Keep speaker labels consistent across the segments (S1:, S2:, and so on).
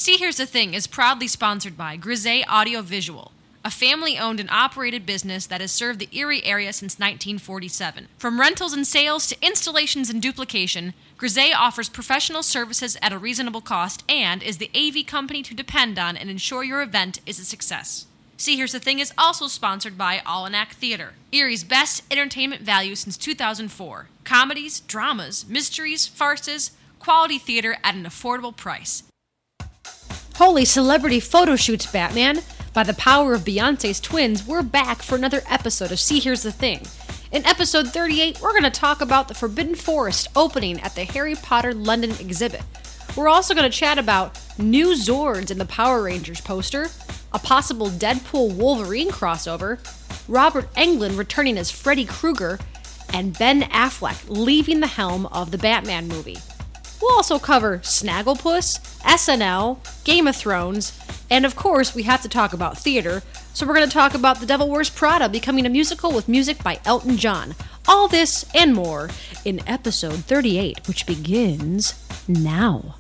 S1: See Here's the Thing is proudly sponsored by Grisey Audiovisual, a family-owned and operated business that has served the Erie area since 1947. From rentals and sales to installations and duplication, Grisey offers professional services at a reasonable cost and is the AV company to depend on and ensure your event is a success. See Here's the Thing is also sponsored by Allinac Theater, Erie's best entertainment value since 2004. Comedies, dramas, mysteries, farces, quality theater at an affordable price. Holy celebrity photo shoots, Batman! By the power of Beyonce's twins, we're back for another episode of See Here's the Thing. In episode 38, we're going to talk about the Forbidden Forest opening at the Harry Potter London exhibit. We're also going to chat about new Zords in the Power Rangers poster, a possible Deadpool Wolverine crossover, Robert Englund returning as Freddy Krueger, and Ben Affleck leaving the helm of the Batman movie. We'll also cover Snagglepuss, SNL, Game of Thrones, and of course we have to talk about theater, so we're going to talk about The Devil Wears Prada becoming a musical with music by Elton John. All this and more in episode 38, which begins now.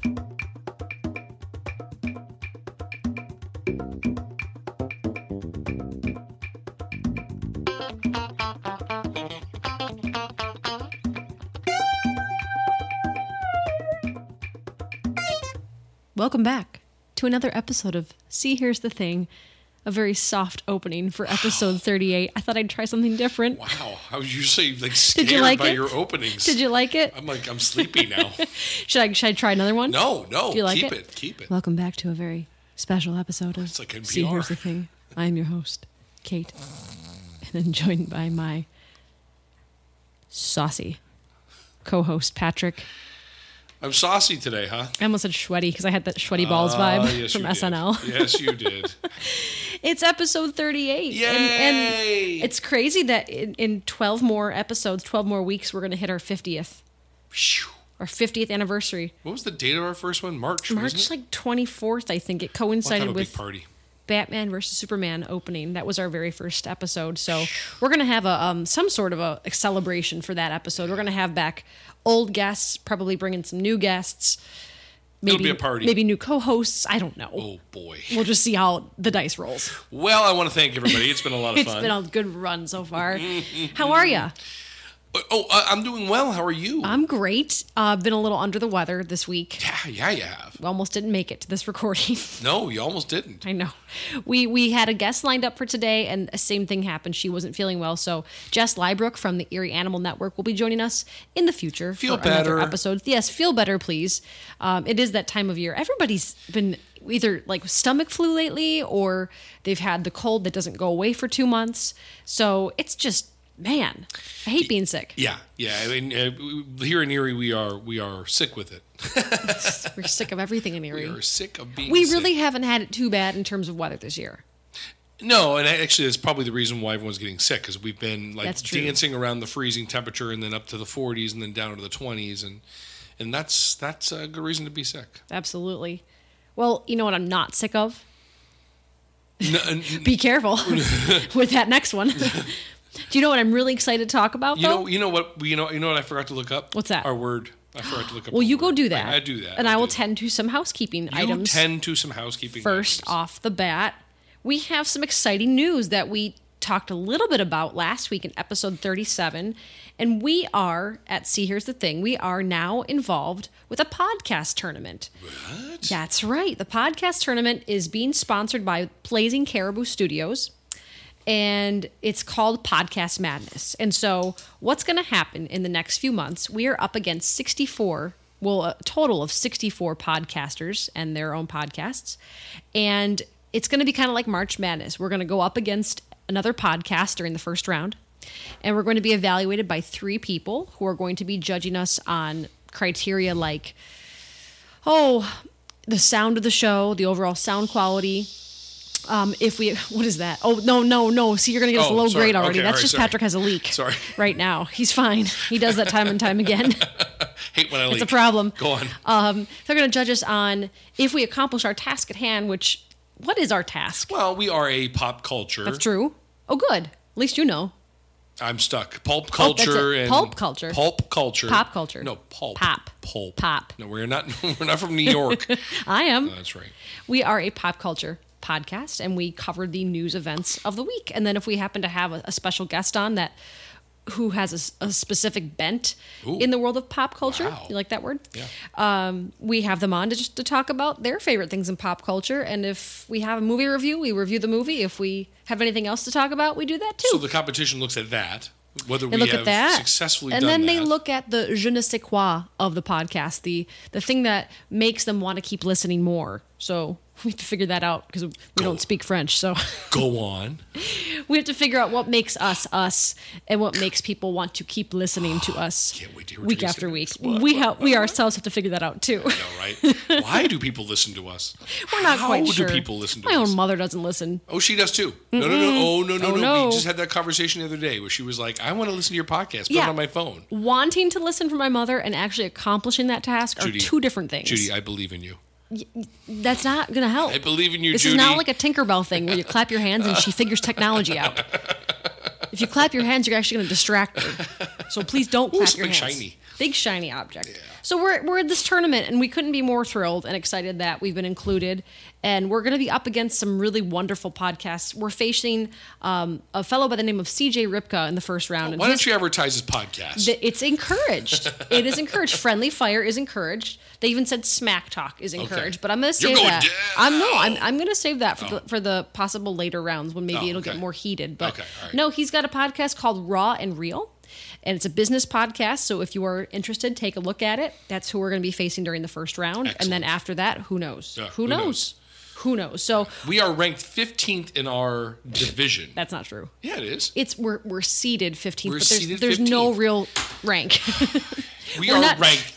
S1: Welcome back to another episode of See Here's the Thing, a very soft opening for episode 38. I thought I'd try something different.
S2: Wow, I was usually scared by your openings.
S1: Did you like it?
S2: I'm sleepy now.
S1: Should I try another one?
S2: No,
S1: Do you like
S2: keep it.
S1: Welcome back to a very special episode of
S2: It's like NPR.
S1: See Here's the Thing. I am your host, Kate, and I'm joined by my saucy co-host, Patrick.
S2: I'm saucy today, huh?
S1: I almost said sweaty because I had that sweaty balls vibe
S2: Yes,
S1: from
S2: you did.
S1: SNL.
S2: Yes, you did.
S1: It's episode 38.
S2: Yay!
S1: And it's crazy that in 12 more episodes, 12 more weeks, we're going to hit our 50th.
S2: Phew.
S1: Our 50th anniversary.
S2: What was the date of our first one? March, wasn't it?
S1: March 24th, I think. It
S2: Well,
S1: coincided
S2: kind of a big
S1: with
S2: party.
S1: Batman vs. Superman opening. That was our very first episode. So we're going to have a some sort of a celebration for that episode. We're going to have back old guests, probably bring in some new guests. Maybe,
S2: It'll be a party.
S1: Maybe new co-hosts. I don't know.
S2: Oh, boy.
S1: We'll just see how the dice rolls.
S2: Well, I want to thank everybody. It's been a lot of
S1: It's
S2: fun.
S1: been a good run so far. How are you?
S2: I'm doing well. How are you?
S1: I'm great. I've been a little under the weather this week.
S2: Yeah, you have.
S1: We almost didn't make it to this recording.
S2: No, you almost didn't.
S1: I know. We had a guest lined up for today, and the same thing happened. She wasn't feeling well, so Jess Lybrook from the Erie Animal Network will be joining us in the future
S2: Feel
S1: for another
S2: better.
S1: episode. Yes, feel better, please. It is that time of year. Everybody's been either like stomach flu lately, or they've had the cold that doesn't go away for 2 months. So it's just, man, I hate being sick.
S2: Yeah. I mean, here in Erie, we are sick with it.
S1: We're sick of everything in Erie.
S2: We are sick of being
S1: We
S2: sick.
S1: really haven't had it too bad in terms of weather this year.
S2: No, and actually that's probably the reason why everyone's getting sick, because we've been
S1: That's true.
S2: dancing around the freezing temperature and then up to the 40s and then down to the 20s, and that's a good reason to be sick.
S1: Absolutely. Well, you know what I'm not sick of?
S2: No,
S1: Be careful with that next one. Do you know what I'm really excited to talk about, though?
S2: you know what I forgot to look up?
S1: What's that?
S2: Our word. I forgot to look up.
S1: Well,
S2: our
S1: you
S2: word.
S1: go do that.
S2: I do that.
S1: And I will
S2: do that.
S1: tend to some housekeeping items.
S2: You tend to some housekeeping
S1: First
S2: items.
S1: off the bat, we have some exciting news that we talked a little bit about last week in episode 37. And we are, at See Here's the Thing, we are now involved with a podcast tournament.
S2: What?
S1: That's right. The podcast tournament is being sponsored by Blazing Caribou Studios, and it's called Podcast Madness. And so what's going to happen in the next few months, we are up against 64, well, a total of 64 podcasters and their own podcasts. And it's going to be kind of like March Madness. We're going to go up against another podcast during the first round, and we're going to be evaluated by 3 people who are going to be judging us on criteria like, the sound of the show, the overall sound quality. What is that? Oh, no. See, you're going to get us a low grade already.
S2: Okay,
S1: That's
S2: all right,
S1: just
S2: sorry.
S1: Patrick has a leak.
S2: Sorry.
S1: Right now. He's fine. He does that time and time again.
S2: Hate when I leak.
S1: It's a problem.
S2: Go on.
S1: They're going to judge us on if we accomplish our task at hand, which, what is our task?
S2: Well, we are a pop culture.
S1: That's true. Oh, good. At least you know.
S2: I'm stuck. Pulp culture and
S1: pulp culture.
S2: Pulp culture.
S1: Pop culture.
S2: No, pulp.
S1: Pop.
S2: Pulp.
S1: Pop.
S2: No, we're not. We're not from New York.
S1: I am.
S2: No, that's right.
S1: We are a pop culture podcast, and we cover the news events of the week. And then if we happen to have a special guest on that who has a specific bent in the world of pop culture,
S2: Wow.
S1: you like that word?
S2: Yeah.
S1: We have them on to talk about their favorite things in pop culture. And if we have a movie review, we review the movie. If we have anything else to talk about, we do that too.
S2: So the competition looks at that, whether
S1: They
S2: we
S1: look
S2: have
S1: at that,
S2: successfully
S1: and
S2: done
S1: then
S2: that.
S1: they look at the je ne sais quoi of the podcast, the thing that makes them want to keep listening more. So we have to figure that out because we don't speak French. So
S2: Go on.
S1: we have to figure out what makes us us and what makes people want to keep listening to us
S2: Can't wait to hear what
S1: week
S2: you're
S1: after
S2: saying
S1: week.
S2: next.
S1: We ourselves have to figure that out too.
S2: I know, right? Why do people listen to us?
S1: We're not quite
S2: How
S1: sure.
S2: do people listen to
S1: My
S2: us?
S1: own mother doesn't listen.
S2: Oh, she does too. No. Oh, no.
S1: no.
S2: We just had that conversation the other day where she was like, I want to listen to your podcast. Put it on my phone.
S1: Wanting to listen from my mother and actually accomplishing that task are
S2: Judy,
S1: two different things.
S2: Judy, I believe in you.
S1: That's not going to help.
S2: I believe in you,
S1: This
S2: Judy.
S1: is not like a Tinkerbell thing where you clap your hands and she figures technology out. If you clap your hands, you're actually going to distract her. So please don't clap your
S2: something
S1: hands.
S2: shiny.
S1: Big shiny object. So we're at this tournament, and we couldn't be more thrilled and excited that we've been included. And we're going to be up against some really wonderful podcasts. We're facing a fellow by the name of CJ Ripka in the first round. And
S2: Why don't you advertise his podcast?
S1: It's encouraged. It is encouraged. Friendly fire is encouraged. They even said smack talk is encouraged. But I'm going to
S2: You're
S1: save
S2: going
S1: that.
S2: down.
S1: I'm going to save that for the possible later rounds when maybe
S2: Oh,
S1: it'll
S2: okay.
S1: get more heated. But
S2: Okay, all right.
S1: no, he's got a podcast called Raw and Real. And it's a business podcast, so if you are interested, take a look at it. That's who we're going to be facing during the first round. And then
S2: Excellent.
S1: after that, who knows?
S2: Yeah,
S1: who
S2: who
S1: knows?
S2: knows?
S1: Who knows? So
S2: We are ranked 15th in our division.
S1: that's not true.
S2: Yeah, it is.
S1: We're seeded 15th,
S2: We're
S1: but
S2: seeded
S1: there's no
S2: 15th.
S1: real rank.
S2: We
S1: we're
S2: are
S1: not-
S2: ranked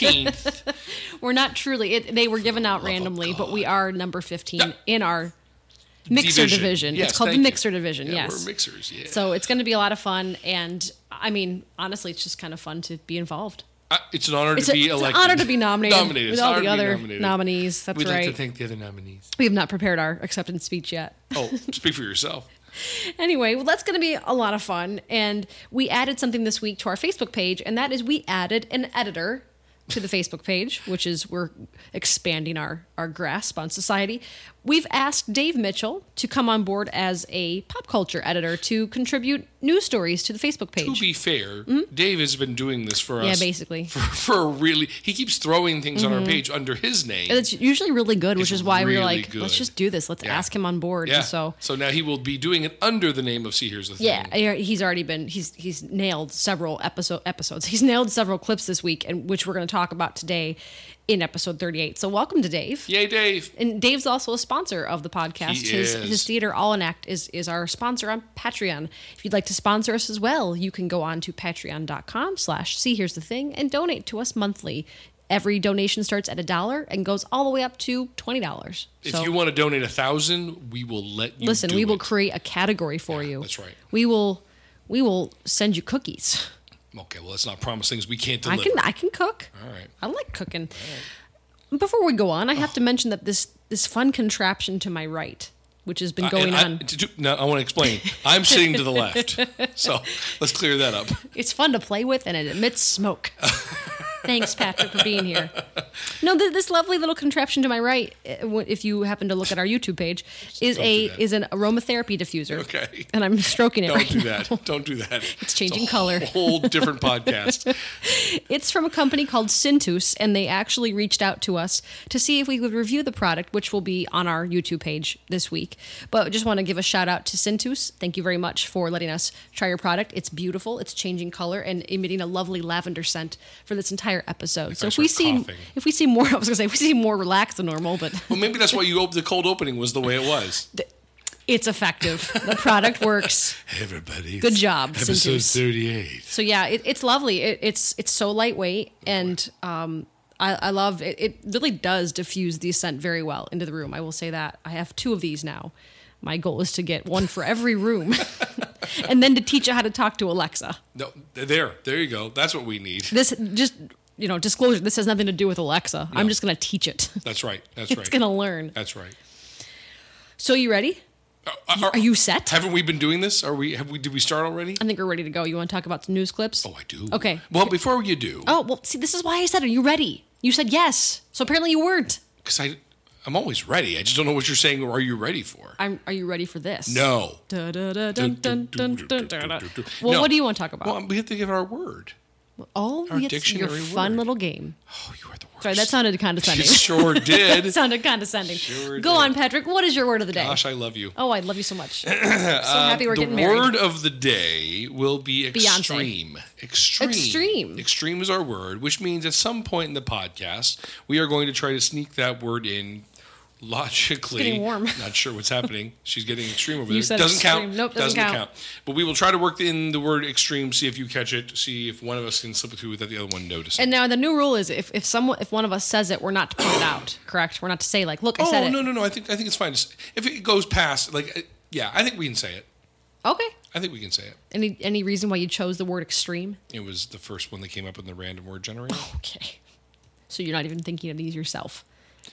S2: 15th.
S1: We're not truly. They were given out randomly, but we are number 15 in our mixer division.
S2: Yes,
S1: It's called the
S2: thank you.
S1: mixer division.
S2: Yeah,
S1: yes,
S2: we're mixers. Yeah.
S1: So it's going to be a lot of fun, and I mean, honestly, it's just kind of fun to be involved.
S2: It's an honor
S1: It's,
S2: to be
S1: it's
S2: elected.
S1: an honor to be nominated,
S2: It's
S1: with
S2: an
S1: all
S2: honor
S1: the
S2: to be
S1: other
S2: nominated.
S1: nominees. That's
S2: We'd
S1: right.
S2: like to thank the other nominees.
S1: We have not prepared our acceptance speech yet.
S2: Oh, speak for yourself.
S1: Anyway, well, that's going to be a lot of fun. And we added something this week to our Facebook page, and that is we added an editor to the Facebook page, which is we're expanding our grasp on society. We've asked Dave Mitchell to come on board as a pop culture editor to contribute news stories to the Facebook
S2: To
S1: page.
S2: be fair, Dave has been doing this for us.
S1: Yeah, basically.
S2: For a really, he keeps throwing things on our page under his name.
S1: And it's usually really good, which
S2: It's
S1: is why we were
S2: really
S1: like,
S2: good.
S1: let's just do this. Let's
S2: Yeah.
S1: ask him on board.
S2: Yeah.
S1: And so
S2: now he will be doing it under the name of See Here's the Thing.
S1: yeah, he's already been he's nailed several episodes. He's nailed several clips this week, and which we're going to talk about today in episode 38. So welcome to Dave.
S2: Yay, Dave.
S1: And Dave's also a sponsor of the podcast.
S2: He
S1: his
S2: is.
S1: theater All in Act is our sponsor on Patreon. If you'd like to sponsor us as well, you can go on to patreon.com/see here's the thing and donate to us monthly. Every donation starts at $1 and goes all the way up to $20.
S2: If you want to donate 1,000, we will let you
S1: listen,
S2: do
S1: we will
S2: it.
S1: create a category for you.
S2: that's right.
S1: We will send you cookies.
S2: Okay, well, let's not promise things we can't deliver.
S1: I can cook.
S2: All right.
S1: I like cooking. Before we go on, I have to mention that this fun contraption to my right, which has been going on.
S2: Now, I want to explain. I'm sitting to the left. So let's clear that up.
S1: It's fun to play with, and it emits smoke. Thanks, Patrick, for being here. No, this lovely little contraption to my right, if you happen to look at our YouTube page, is an aromatherapy diffuser.
S2: Okay.
S1: And I'm stroking it
S2: Don't
S1: right
S2: do
S1: now.
S2: that. Don't do that.
S1: It's changing
S2: a
S1: color.
S2: Whole different podcast.
S1: It's from a company called Cintus, and they actually reached out to us to see if we would review the product, which will be on our YouTube page this week. But I just want to give a shout out to Cintus. Thank you very much for letting us try your product. It's beautiful. It's changing color and emitting a lovely lavender scent for this entire episode. So
S2: I
S1: if we
S2: start coughing.
S1: see more, I was gonna say if we see more relaxed than normal, but
S2: Well, maybe that's why the cold opening was the way it was.
S1: it's effective. The product works.
S2: Hey, everybody.
S1: Good job,
S2: Episode
S1: Cintus.
S2: 38.
S1: So yeah, it's lovely. It's so lightweight, and I love it. It really does diffuse the scent very well into the room. I will say that. I have 2 of these now. My goal is to get one for every room, and then to teach you how to talk to Alexa.
S2: No, there you go. That's what we need.
S1: This just disclosure. This has nothing to do with Alexa. I'm just going to teach it.
S2: That's right. That's
S1: It's
S2: right.
S1: going to learn.
S2: That's right.
S1: So you ready? Are you set?
S2: Haven't we been doing this? Did we start already?
S1: I think we're ready to go. You want to talk about some news clips?
S2: Oh, I do.
S1: Okay.
S2: Well, before you do.
S1: Oh, well, see, this is why I said, are you ready? You said yes. So apparently you weren't.
S2: Because I'm always ready. I just don't know what you're saying. Or are you ready for?
S1: Are you ready for this?
S2: No.
S1: Well,
S2: No.
S1: what do you want to talk about?
S2: Well, we have to give our word.
S1: Oh,
S2: Our
S1: it's your
S2: dictionary
S1: fun
S2: word.
S1: little game.
S2: Oh, you are the worst.
S1: Sorry, that sounded condescending.
S2: It sure did.
S1: That sounded condescending.
S2: Sure
S1: Go
S2: did.
S1: on, Patrick. What is your word of the day?
S2: Gosh, I love you.
S1: Oh, I love you so much. So happy we're getting married.
S2: The word of the day will be extreme. Extreme.
S1: Extreme.
S2: Extreme is our word, which means at some point in the podcast, we are going to try to sneak that word in logically.
S1: It's getting warm.
S2: Not sure what's happening. She's getting extreme over
S1: You
S2: there.
S1: said
S2: Doesn't
S1: extreme.
S2: count.
S1: Nope, doesn't count.
S2: But we will try to work in the word extreme, see if you catch it, see if one of us can slip it through without the other one noticing.
S1: And now the new rule is if one of us says it, we're not to point it out. Correct? We're not to say like, look, I said it.
S2: No. I think it's fine. If it goes past, I think we can say it.
S1: Okay.
S2: I think we can say it.
S1: Any reason why you chose the word extreme?
S2: It was the first one that came up in the random word generator.
S1: Okay. So you're not even thinking of these yourself.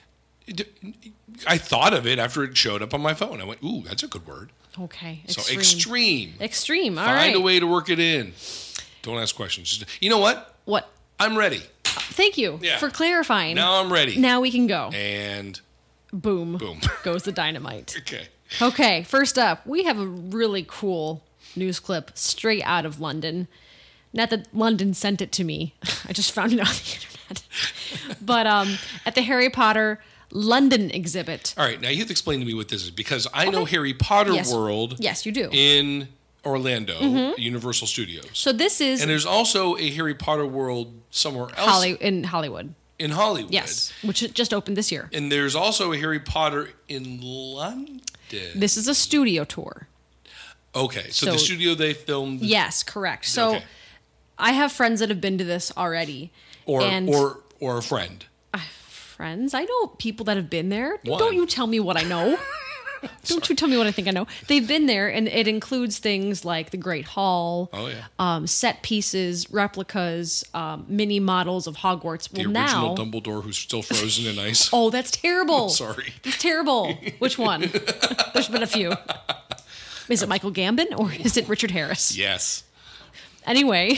S2: I thought of it after it showed up on my phone. I went, ooh, that's a good word.
S1: Okay.
S2: So extreme.
S1: Extreme. All right.
S2: Find a way to work it in. Don't ask questions. You know what?
S1: What?
S2: I'm ready.
S1: Thank you
S2: Yeah.
S1: for clarifying.
S2: Now I'm ready.
S1: Now we can go.
S2: And
S1: Boom.
S2: boom.
S1: Goes the dynamite.
S2: Okay.
S1: Okay, first up, we have a really cool news clip straight out of London. Not that London sent it to me. I just found it on the internet. But at the Harry Potter London exhibit.
S2: All right. Now you have to explain to me what this is because I know Harry Potter
S1: Yes.
S2: World.
S1: Yes, you do.
S2: In Orlando, Universal Studios.
S1: So this is
S2: And there's also a Harry Potter World somewhere else
S1: in Hollywood.
S2: in Hollywood.
S1: Yes, which just opened this year.
S2: And there's also a Harry Potter in London.
S1: This is a studio tour.
S2: Okay, so
S1: So-
S2: the studio they filmed,
S1: Yes, correct. So
S2: Okay.
S1: I have friends that have been to this already.
S2: or
S1: and
S2: a friend.
S1: friends. I know people that have been there.
S2: One.
S1: Don't you tell me what I know. Don't you tell me what I think I know. They've been there, and it includes things like the Great Hall,
S2: Oh yeah,
S1: set pieces, replicas, mini models of Hogwarts.
S2: the
S1: Well,
S2: original
S1: now,
S2: Dumbledore who's still frozen in ice.
S1: oh, that's terrible.
S2: Sorry.
S1: That's terrible. Which one? There's been a few. Is it Michael Gambon or is it Richard Harris?
S2: Yes.
S1: Anyway,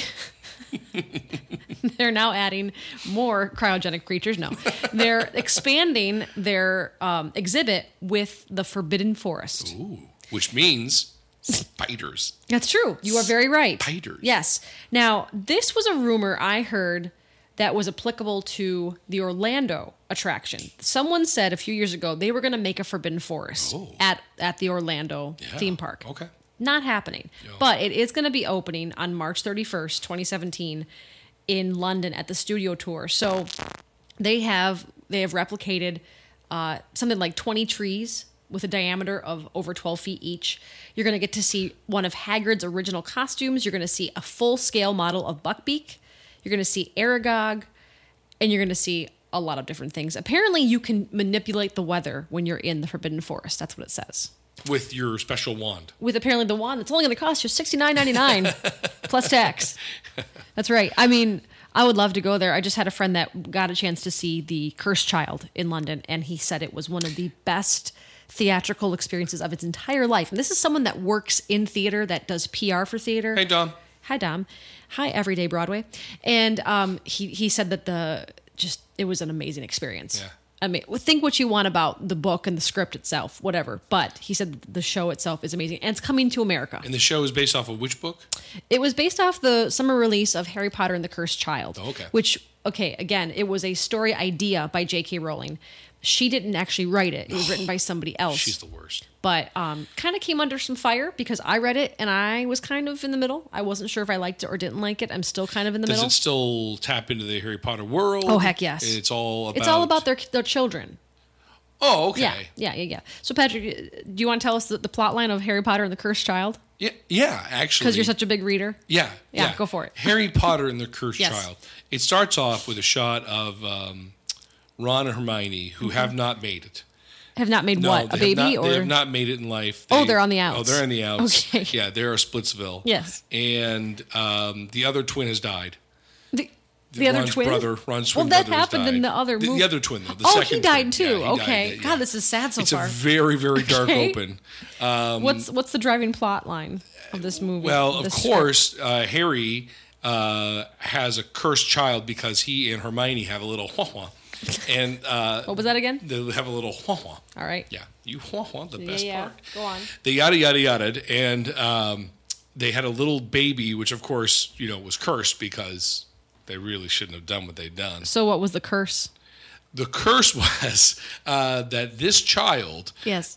S1: they're now adding more cryogenic creatures. No, they're expanding their exhibit with the Forbidden Forest.
S2: Ooh, which means spiders.
S1: That's true. You are very right.
S2: Spiders.
S1: Yes. Now, this was a rumor I heard that was applicable to the Orlando attraction. Someone said a few years ago they were going to make a Forbidden Forest at the Orlando
S2: Yeah.
S1: theme park.
S2: Okay.
S1: Not happening.
S2: Yeah.
S1: But it is going to be opening on March 31st, 2017 in London at the studio tour. So they have replicated something like 20 trees with a diameter of over 12 feet each. You're going to get to see one of Hagrid's original costumes. You're going to see a full-scale model of Buckbeak. You're going to see Aragog, and you're going to see a lot of different things. Apparently, you can manipulate the weather when you're in the Forbidden Forest. That's what it says.
S2: With your special wand.
S1: With apparently the wand that's only going to cost you $69.99 plus tax. That's right. I mean, I would love to go there. I just had a friend that got a chance to see The Cursed Child in London, and he said it was one of the best theatrical experiences of its entire life. And this is someone that works in theater, that does PR for theater.
S2: Hey, Dom.
S1: Hi, Dom. Hi, Everyday Broadway. And he said that it was an amazing experience.
S2: Yeah.
S1: I mean, think what you want about the book and the script itself, whatever. But he said the show itself is amazing, and it's coming to America.
S2: And the show is based off of which book?
S1: It was based off the summer release of Harry Potter and the Cursed Child.
S2: Oh, okay.
S1: Which, again, it was a story idea by J.K. Rowling. She didn't actually write it. It was written by somebody else.
S2: She's the worst.
S1: But kind of came under some fire because I read it and I was kind of in the middle. I wasn't sure if I liked it or didn't like it. I'm still kind of in the
S2: Does
S1: middle.
S2: it still tap into the Harry Potter world?
S1: Oh, heck yes.
S2: It's all
S1: about their children.
S2: Oh, okay.
S1: Yeah. So, Patrick, do you want to tell us the plot line of Harry Potter and the Cursed Child?
S2: Yeah, actually.
S1: Because you're such a big reader.
S2: Yeah,
S1: go for it.
S2: Harry Potter and the Cursed
S1: Yes.
S2: Child. It starts off with a shot of Ron and Hermione, who have not made it.
S1: Have not made
S2: No,
S1: what? A
S2: they have
S1: baby?
S2: not, they have not made it in life.
S1: They're on the outs.
S2: Oh, they're on the outs.
S1: Okay.
S2: Yeah, they're a Splitsville.
S1: Yes.
S2: And the other twin has died.
S1: The other
S2: Ron's
S1: twin?
S2: brother, Ron's twin
S1: Well, that
S2: brothers
S1: happened
S2: died.
S1: in the other movie.
S2: The other twin, though. The
S1: Oh,
S2: second
S1: he died
S2: twin.
S1: too.
S2: Yeah, he
S1: Okay.
S2: died,
S1: God, this is sad so
S2: it's
S1: far.
S2: a very, very dark
S1: Okay.
S2: open.
S1: What's the driving plot line of this movie?
S2: Well, of
S1: This
S2: course, Harry has a cursed child because he and Hermione have a little wah-wah. And
S1: What was that again?
S2: they have a little wah-wah.
S1: All right.
S2: Yeah, you wah-wah, the best
S1: Yeah.
S2: part.
S1: Go on.
S2: They yada, yada, yada. And they had a little baby, which, of course, was cursed because they really shouldn't have done what they'd done.
S1: So what was the curse?
S2: The curse was that this child
S1: Yes.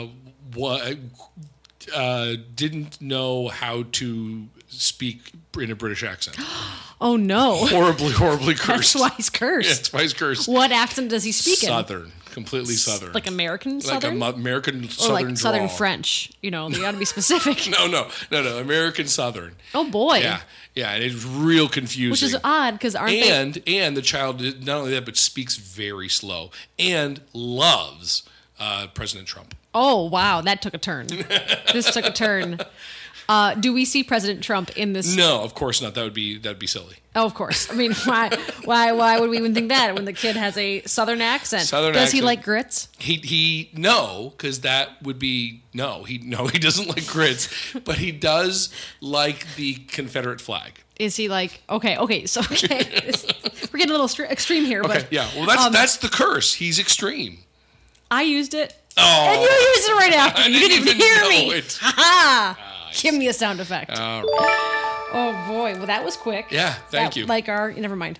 S2: didn't know how to speak in a British accent.
S1: Oh no.
S2: Horribly, horribly cursed.
S1: That's why he's cursed.
S2: Yeah, that's why he's cursed.
S1: What accent does he speak in?
S2: Southern. Completely Southern.
S1: Like American Southern?
S2: Like American
S1: or
S2: Southern
S1: like Southern
S2: drawl.
S1: French. They got to be specific.
S2: No. American Southern.
S1: Oh boy.
S2: Yeah, and it's real confusing.
S1: Which is odd because aren't they?
S2: And the child not only that, but speaks very slow and loves President Trump.
S1: Oh wow, that took a turn. This took a turn. Do we see President Trump in this?
S2: No, of course not. That'd be silly.
S1: Oh, of course. I mean, why would we even think that when the kid has a Southern accent? Does he like grits?
S2: He no, because that would be no. He doesn't like grits, but he does like the Confederate flag.
S1: Is he like okay? We're getting a little extreme here,
S2: Okay,
S1: but
S2: yeah. Well, that's the curse. He's extreme.
S1: I used it.
S2: Oh,
S1: And you used it right after.
S2: I
S1: You didn't even hear
S2: know
S1: me.
S2: it.
S1: Ha! Give me a sound effect.
S2: All right.
S1: Oh boy, well that was quick.
S2: Yeah, thank you.
S1: Like never mind.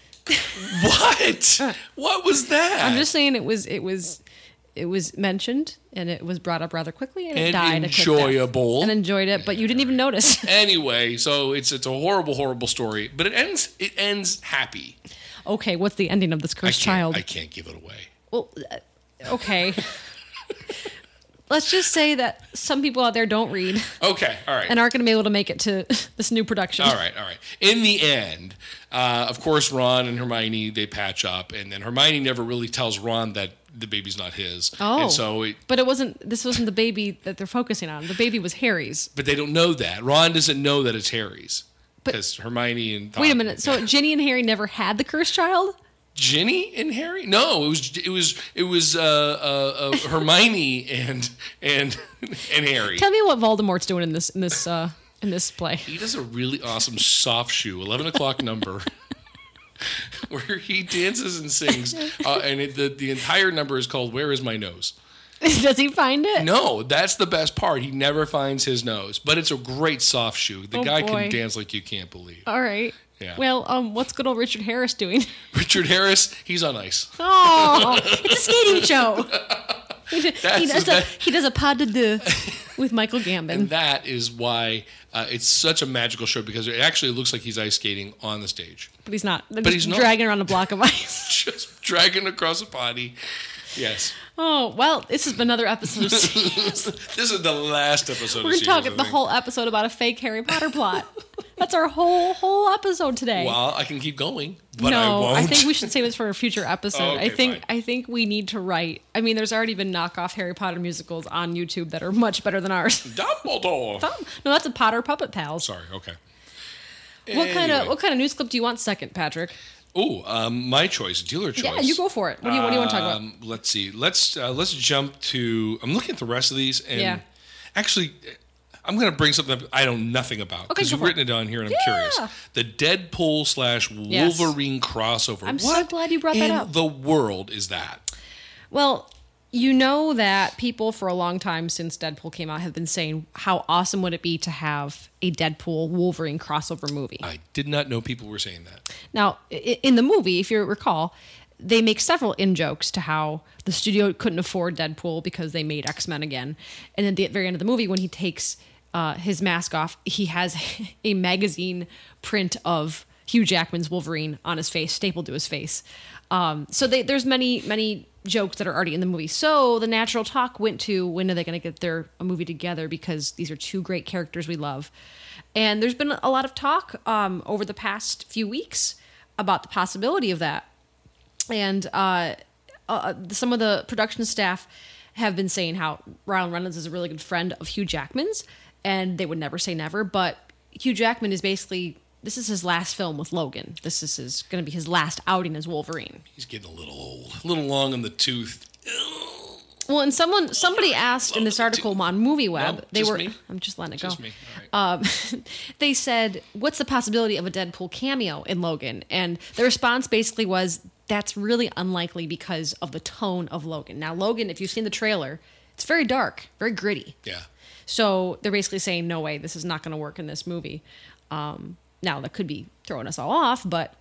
S2: What? What was that?
S1: I'm just saying it was mentioned and it was brought up rather quickly and it died.
S2: Enjoyable.
S1: And enjoyed it, but you didn't even notice.
S2: Anyway, so it's a horrible, horrible story, but it ends happy.
S1: Okay, what's the ending of this cursed child?
S2: I can't give it away.
S1: Well, okay. Let's just say that some people out there don't read
S2: Okay, all right.
S1: and aren't going to be able to make it to this new production.
S2: All right. In the end, of course, Ron and Hermione, they patch up, and then Hermione never really tells Ron that the baby's not his.
S1: Oh,
S2: and so
S1: but this wasn't the baby that they're focusing on. The baby was Harry's.
S2: But they don't know that. Ron doesn't know that it's Harry's.
S1: But-
S2: Because Hermione and
S1: Wait a minute. So Ginny and Harry never had the cursed child?
S2: Ginny and Harry? No, it was Hermione and Harry.
S1: Tell me what Voldemort's doing in this play.
S2: He does a really awesome soft shoe, 11 o'clock number, where he dances and sings, and the entire number is called "Where Is My Nose."
S1: Does he find it?
S2: No, that's the best part. He never finds his nose, but it's a great soft shoe. The guy
S1: boy.
S2: can dance like you can't believe.
S1: All right.
S2: Yeah.
S1: Well, what's good old Richard Harris doing?
S2: Richard Harris, he's on ice.
S1: Oh, it's a skating show.
S2: That's
S1: He does a pas de deux with Michael Gambon.
S2: And that is why it's such a magical show, because it actually looks like he's ice skating on the stage.
S1: But he's not. They're
S2: But
S1: just
S2: he's not.
S1: dragging around a block of ice.
S2: Just dragging across a potty. Yes.
S1: Oh, well, this has been another episode of
S2: This is the last episode
S1: We're
S2: of
S1: going to talk
S2: Sears, I
S1: the
S2: think.
S1: whole episode about a fake Harry Potter plot. That's our whole episode today.
S2: Well, I can keep going, but
S1: no,
S2: I won't.
S1: I think we should save this for a future episode.
S2: Oh, okay, fine.
S1: I think we need to write. I mean, there's already been knockoff Harry Potter musicals on YouTube that are much better than ours.
S2: Dumbledore.
S1: No, that's a Potter Puppet Pals.
S2: Sorry, okay.
S1: What kind of news clip do you want second, Patrick?
S2: Oh, my choice, dealer choice.
S1: Yeah, you go for it. What do you want to talk about?
S2: Let's see. Let's jump to. I'm looking at the rest of these, and
S1: Yeah.
S2: actually, I'm going to bring something up I know nothing about,
S1: Okay,
S2: because
S1: go
S2: you've
S1: for
S2: written
S1: it.
S2: it down here, and I'm
S1: Yeah.
S2: curious. The Deadpool /
S1: Yes.
S2: Wolverine crossover.
S1: I'm so
S2: What
S1: glad you brought that up.
S2: in the world is that?
S1: Well, you know that people for a long time since Deadpool came out have been saying how awesome would it be to have a Deadpool Wolverine crossover movie.
S2: I did not know people were saying that.
S1: Now, in the movie, if you recall, they make several in-jokes to how the studio couldn't afford Deadpool because they made X-Men again. And at the very end of the movie, when he takes his mask off, he has a magazine print of Hugh Jackman's Wolverine on his face, stapled to his face. So there's many jokes that are already in the movie. So the natural talk went to, when are they going to get a movie together? Because these are two great characters we love. And there's been a lot of talk over the past few weeks about the possibility of that. And some of the production staff have been saying how Ryan Reynolds is a really good friend of Hugh Jackman's, and they would never say never. But Hugh Jackman is basically this is his last film with Logan. This is going to be his last outing as Wolverine.
S2: He's getting a little old, a little long in the tooth.
S1: Well, and somebody asked in this article on MovieWeb,
S2: No, me.
S1: I'm just letting it go.
S2: Just me. All right.
S1: They said, "What's the possibility of a Deadpool cameo in Logan?" And the response basically was, "That's really unlikely because of the tone of Logan." Now, Logan, if you've seen the trailer, it's very dark, very gritty.
S2: Yeah.
S1: So they're basically saying, "No way, this is not going to work in this movie." Now that could be throwing us all off, but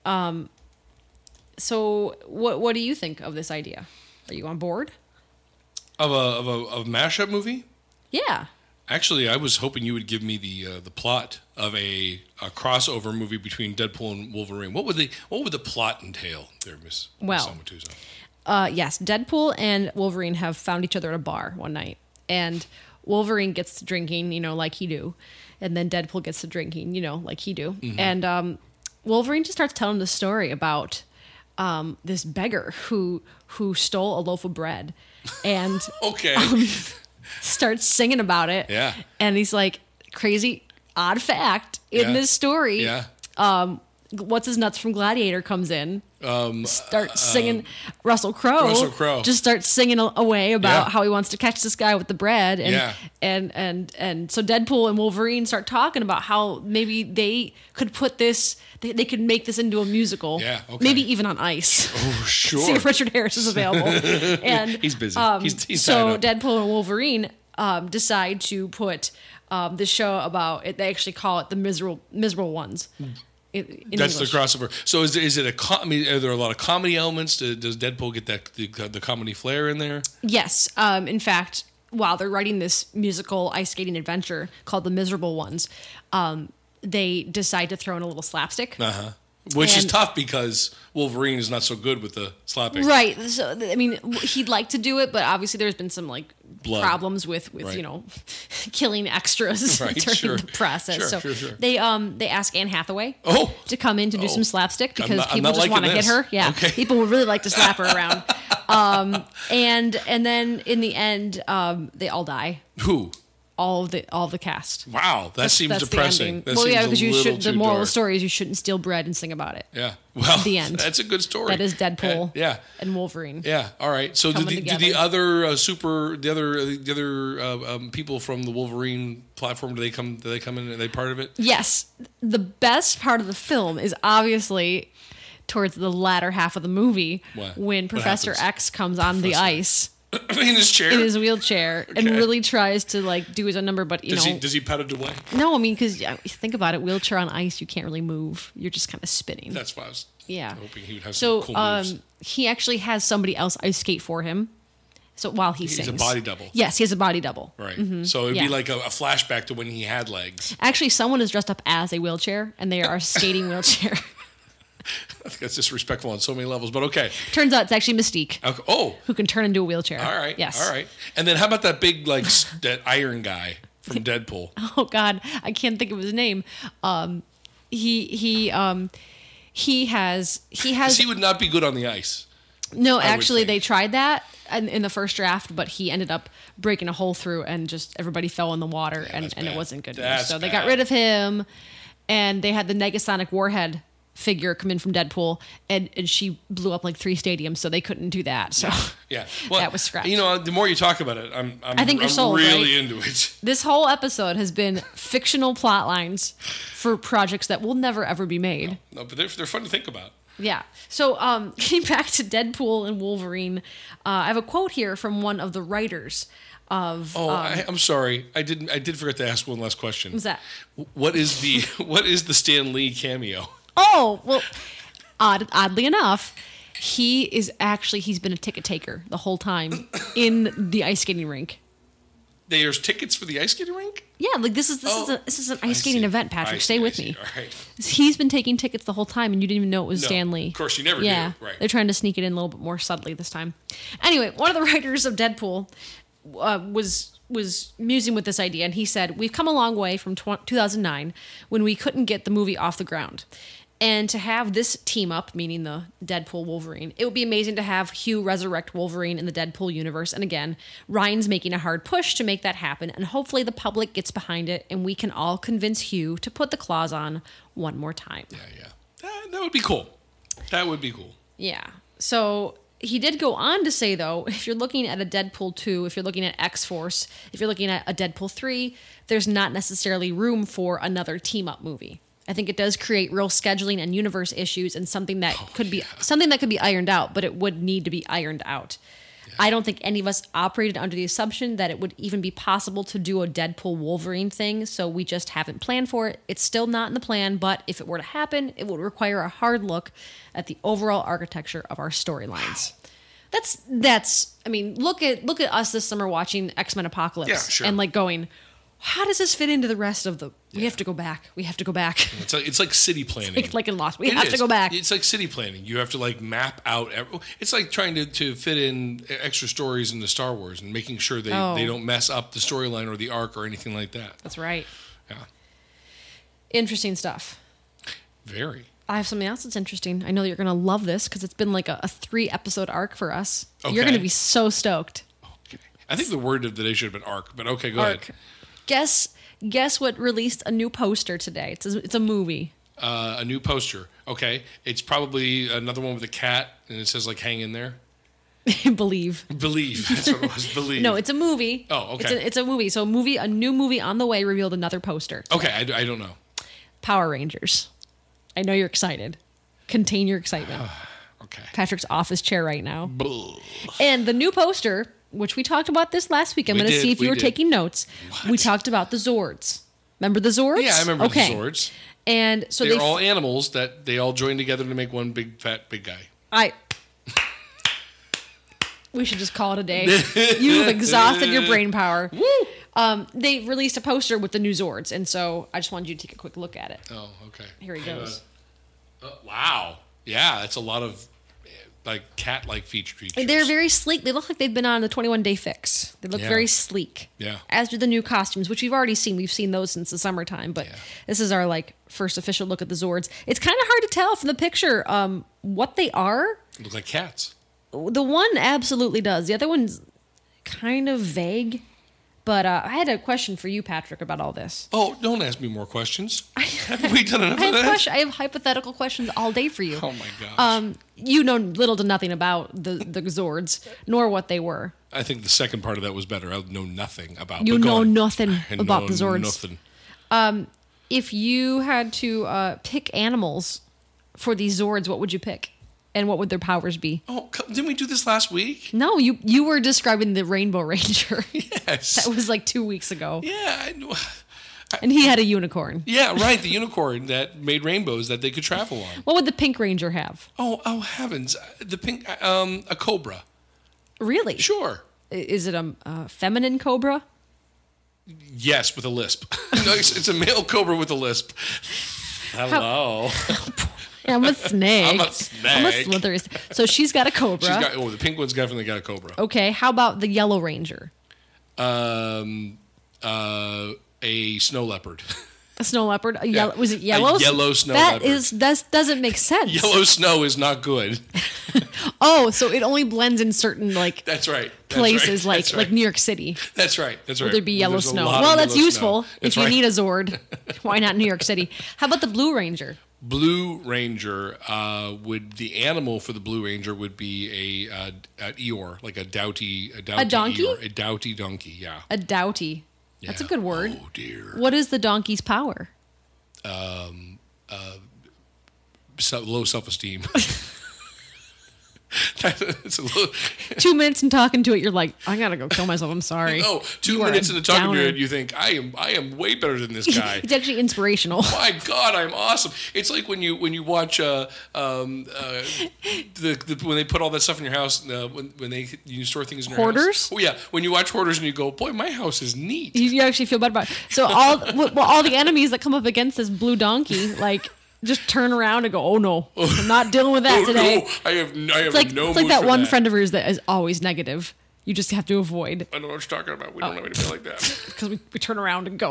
S1: so what do you think of this idea? Are you on board?
S2: Of a mashup movie?
S1: Yeah.
S2: Actually, I was hoping you would give me the plot of a crossover movie between Deadpool and Wolverine. What would the plot entail there, Miss Amatuso?
S1: Yes, Deadpool and Wolverine have found each other at a bar one night, and Wolverine gets to drinking, like he do, and then Deadpool gets to drinking, like he do, and Wolverine just starts telling the story about this beggar who stole a loaf of bread, and
S2: Okay.
S1: starts singing about it.
S2: Yeah.
S1: And he's like, crazy odd fact in this story.
S2: Yeah.
S1: What's his nuts from Gladiator comes in. Starts singing. Russell Crowe just starts singing away about how he wants to catch this guy with the bread. And, and so Deadpool and Wolverine start talking about how maybe they could put this, they could make this into a musical.
S2: Yeah, okay.
S1: Maybe even on ice.
S2: Oh, sure.
S1: See if Richard Harris is available. And
S2: he's busy. He's
S1: so
S2: tied up.
S1: Deadpool and Wolverine decide to put this show about it. They actually call it the Miserable Ones. In
S2: That's
S1: English.
S2: the crossover. So is it are there a lot of comedy elements? Does Deadpool get the comedy flair in there?
S1: Yes. In fact, while they're writing this musical ice skating adventure called The Miserable Ones, they decide to throw in a little slapstick.
S2: Which is tough because Wolverine is not so good with the slapping.
S1: Right. So, I mean, he'd like to do it, but obviously there's been some
S2: Blood.
S1: problems with
S2: Right.
S1: killing extras
S2: Right,
S1: during
S2: sure.
S1: the process.
S2: Sure.
S1: They ask Anne Hathaway
S2: to
S1: come in to do some slapstick because
S2: I'm
S1: people
S2: not
S1: just want to
S2: liking
S1: hit her.
S2: this.
S1: Yeah.
S2: Okay.
S1: People would really like to slap her around. And then in the end, they all die.
S2: Who?
S1: All of the cast.
S2: Wow, that seems
S1: That's
S2: depressing.
S1: The
S2: That
S1: ending. Well,
S2: seems
S1: yeah,
S2: a
S1: because
S2: little
S1: the
S2: too
S1: moral of
S2: dark.
S1: the story is you shouldn't steal bread and sing about it.
S2: Yeah. Well,
S1: The end.
S2: That's a good story.
S1: That is Deadpool.
S2: Yeah.
S1: And Wolverine.
S2: Yeah. All right. So do
S1: Coming
S2: the
S1: together.
S2: other people from the Wolverine platform, do they come in? Are they part of it?
S1: Yes. The best part of the film is obviously towards the latter half of the movie when
S2: What
S1: Professor
S2: happens?
S1: X comes on the ice
S2: In his chair.
S1: in his wheelchair and really tries to do his own number, but
S2: Does he pat it away?
S1: no, I mean, because think about it, wheelchair on ice, you can't really move. You're just kind of spinning.
S2: That's why I was hoping he would have
S1: So
S2: some cool moves.
S1: he actually has somebody else ice skate for him. So while he sings,
S2: He's a body double.
S1: Yes, he has a body double.
S2: Right. So it'd
S1: Yeah.
S2: be like a flashback to when he had legs.
S1: Actually, someone is dressed up as a wheelchair, and they are a skating wheelchair.
S2: I think that's disrespectful on so many levels, but okay.
S1: Turns out it's actually Mystique,
S2: Okay. Oh,
S1: who can turn into a wheelchair.
S2: all right.
S1: Yes.
S2: All right. And then how about that big, that iron guy from Deadpool?
S1: Oh God, I can't think of his name. He has.
S2: 'Cause he would not be good on the ice.
S1: No,
S2: would
S1: actually,
S2: think.
S1: they tried that in the first draft, but he ended up breaking a hole through, and just everybody fell in the water, and
S2: that's
S1: it
S2: bad.
S1: wasn't good news.
S2: That's
S1: So they got
S2: bad.
S1: rid of him, and they had the Negasonic Warhead figure come in from Deadpool, and she blew up like 3 stadiums, so they couldn't do that. So
S2: Yeah. Well,
S1: that was scrapped.
S2: The more you talk about it,
S1: I think you're sold,
S2: really
S1: right?
S2: into it.
S1: This whole episode has been fictional plot lines for projects that will never ever be made.
S2: No, but they're fun to think about.
S1: Yeah. So getting back to Deadpool and Wolverine, I have a quote here from one of the writers of.
S2: I'm sorry. I did forget to ask one last question.
S1: What's that?
S2: What is the Stan Lee cameo?
S1: Oh, well, oddly enough, he's been a ticket taker the whole time in the ice skating rink.
S2: There's tickets for the ice skating rink?
S1: Yeah, this is an ice skating event, Patrick. Stay with me.
S2: All right.
S1: He's been taking tickets the whole time, and you didn't even know it was
S2: No,
S1: Stan Lee.
S2: of course, you never do, right.
S1: They're trying to sneak it in a little bit more subtly this time. Anyway, one of the writers of Deadpool was musing with this idea, and he said, "We've come a long way from 2009 when we couldn't get the movie off the ground. And to have this team up, meaning the Deadpool Wolverine, it would be amazing to have Hugh resurrect Wolverine in the Deadpool universe. And again, Ryan's making a hard push to make that happen. And hopefully the public gets behind it and we can all convince Hugh to put the claws on one more time.
S2: Yeah. That would be cool. That would be cool.
S1: Yeah. So he did go on to say, though, if you're looking at a Deadpool 2, if you're looking at X-Force, if you're looking at a Deadpool 3, there's not necessarily room for another team-up movie. I think it does create real scheduling and universe issues and something that could be ironed out, but it would need to be ironed out. Yeah. I don't think any of us operated under the assumption that it would even be possible to do a Deadpool Wolverine thing, so we just haven't planned for it. It's still not in the plan, but if it were to happen, it would require a hard look at the overall architecture of our storylines. That's I mean, look at us this summer watching X-Men Apocalypse and like going, how does this fit into the rest of the... We have to go back.
S2: It's like city planning.
S1: It's like in Lost. We have to go back.
S2: It's like city planning. You have to like map out... It's like trying to fit in extra stories into Star Wars and making sure they don't mess up the storyline or the arc or anything like that.
S1: That's right.
S2: Yeah.
S1: Interesting stuff.
S2: Very.
S1: I have something else that's interesting. I know that you're going to love this because it's been like a 3-episode arc for us.
S2: Okay.
S1: You're going to be so stoked.
S2: Okay. I think the word of the day should have been arc, but okay, go ahead.
S1: Guess what released a new poster today? It's a movie.
S2: A new poster. Okay. It's probably another one with a cat, and it says, like, hang in there.
S1: Believe.
S2: That's what it was. Believe.
S1: No, it's a movie.
S2: Oh, okay.
S1: It's a movie. So a new movie on the way revealed another poster.
S2: Okay, I don't know.
S1: Power Rangers. I know you're excited. Contain your excitement.
S2: Okay.
S1: Patrick's off his chair right now.
S2: Bull.
S1: And the new poster... which we talked about this last week. I'm going to see if you were taking notes.
S2: What?
S1: We talked about the Zords. Remember the Zords?
S2: Yeah, I remember the Zords.
S1: And so
S2: they're all animals that they all join together to make one big, fat, big guy.
S1: We should just call it a day. You've exhausted your brain power.
S2: Woo!
S1: They released a poster with the new Zords, and so I just wanted you to take a quick look at it.
S2: Oh, okay.
S1: Here he goes.
S2: Wow. Yeah, that's a lot of... like cat-like features.
S1: They're very sleek. They look like they've been on the 21-Day Fix. They look very sleek.
S2: Yeah.
S1: As do the new costumes, which we've already seen. We've seen those since the summertime, but this is our like first official look at the Zords. It's kind of hard to tell from the picture what they are.
S2: They look like cats.
S1: The one absolutely does. The other one's kind of vague. But I had a question for you, Patrick, about all this.
S2: Oh, don't ask me more questions. Haven't we done enough of that?
S1: I have hypothetical questions all day for you.
S2: Oh, my gosh.
S1: You know little to nothing about the Zords, nor what they were.
S2: I think the second part of that was better. I know nothing about.
S1: You know nothing about the Zords.
S2: Nothing.
S1: If you had to pick animals for these Zords, what would you pick? And what would their powers be?
S2: Oh, didn't we do this last week?
S1: No, you were describing the Rainbow Ranger.
S2: Yes.
S1: That was like 2 weeks ago.
S2: Yeah, I know.
S1: And he had a unicorn.
S2: Yeah, right. The unicorn that made rainbows that they could travel on.
S1: What would the Pink Ranger have?
S2: Oh heavens! The pink, a cobra.
S1: Really?
S2: Sure.
S1: Is it a feminine cobra?
S2: Yes, with a lisp. No, it's a male cobra with a lisp. Hello.
S1: I'm a snake.
S2: I'm a snake.
S1: I'm a slithery. So she's got a cobra.
S2: The pink one's definitely got a cobra.
S1: Okay, how about the Yellow Ranger?
S2: A snow leopard.
S1: A snow leopard? Was it yellow?
S2: A yellow snow leopard.
S1: That doesn't make sense.
S2: Yellow snow is not good.
S1: Oh, so it only blends in certain
S2: That's right.
S1: Places like New York City.
S2: That's right.
S1: Will there be yellow snow? Well, that's useful if you need a Zord. Why not New York City? How about the Blue Ranger?
S2: Blue Ranger the animal for the Blue Ranger would be a Eeyore, like a donkey
S1: donkey?
S2: Eeyore, a doughty donkey, yeah.
S1: A doughty.
S2: Yeah.
S1: That's a good word.
S2: Oh dear.
S1: What is the donkey's power?
S2: Low self-esteem. It's a little...
S1: 2 minutes in talking to it, you're like, I gotta go kill myself. I'm sorry.
S2: No, 2 minutes into talking to it, you think I am way better than this guy.
S1: It's actually inspirational.
S2: My God, I'm awesome. It's like when you watch when they put all that stuff in your house when you store things in your
S1: Hoarders?
S2: house. Oh yeah, when you watch Hoarders and you go, boy, my house is neat.
S1: You actually feel bad about it. So all the enemies that come up against this blue donkey, like, just turn around and go, oh no, I'm not dealing with that today.
S2: No, I have no
S1: it's like that one friend of yours that is always negative. You just have to avoid.
S2: I don't know what you're talking about. We don't have anybody like that.
S1: Because we turn around and go.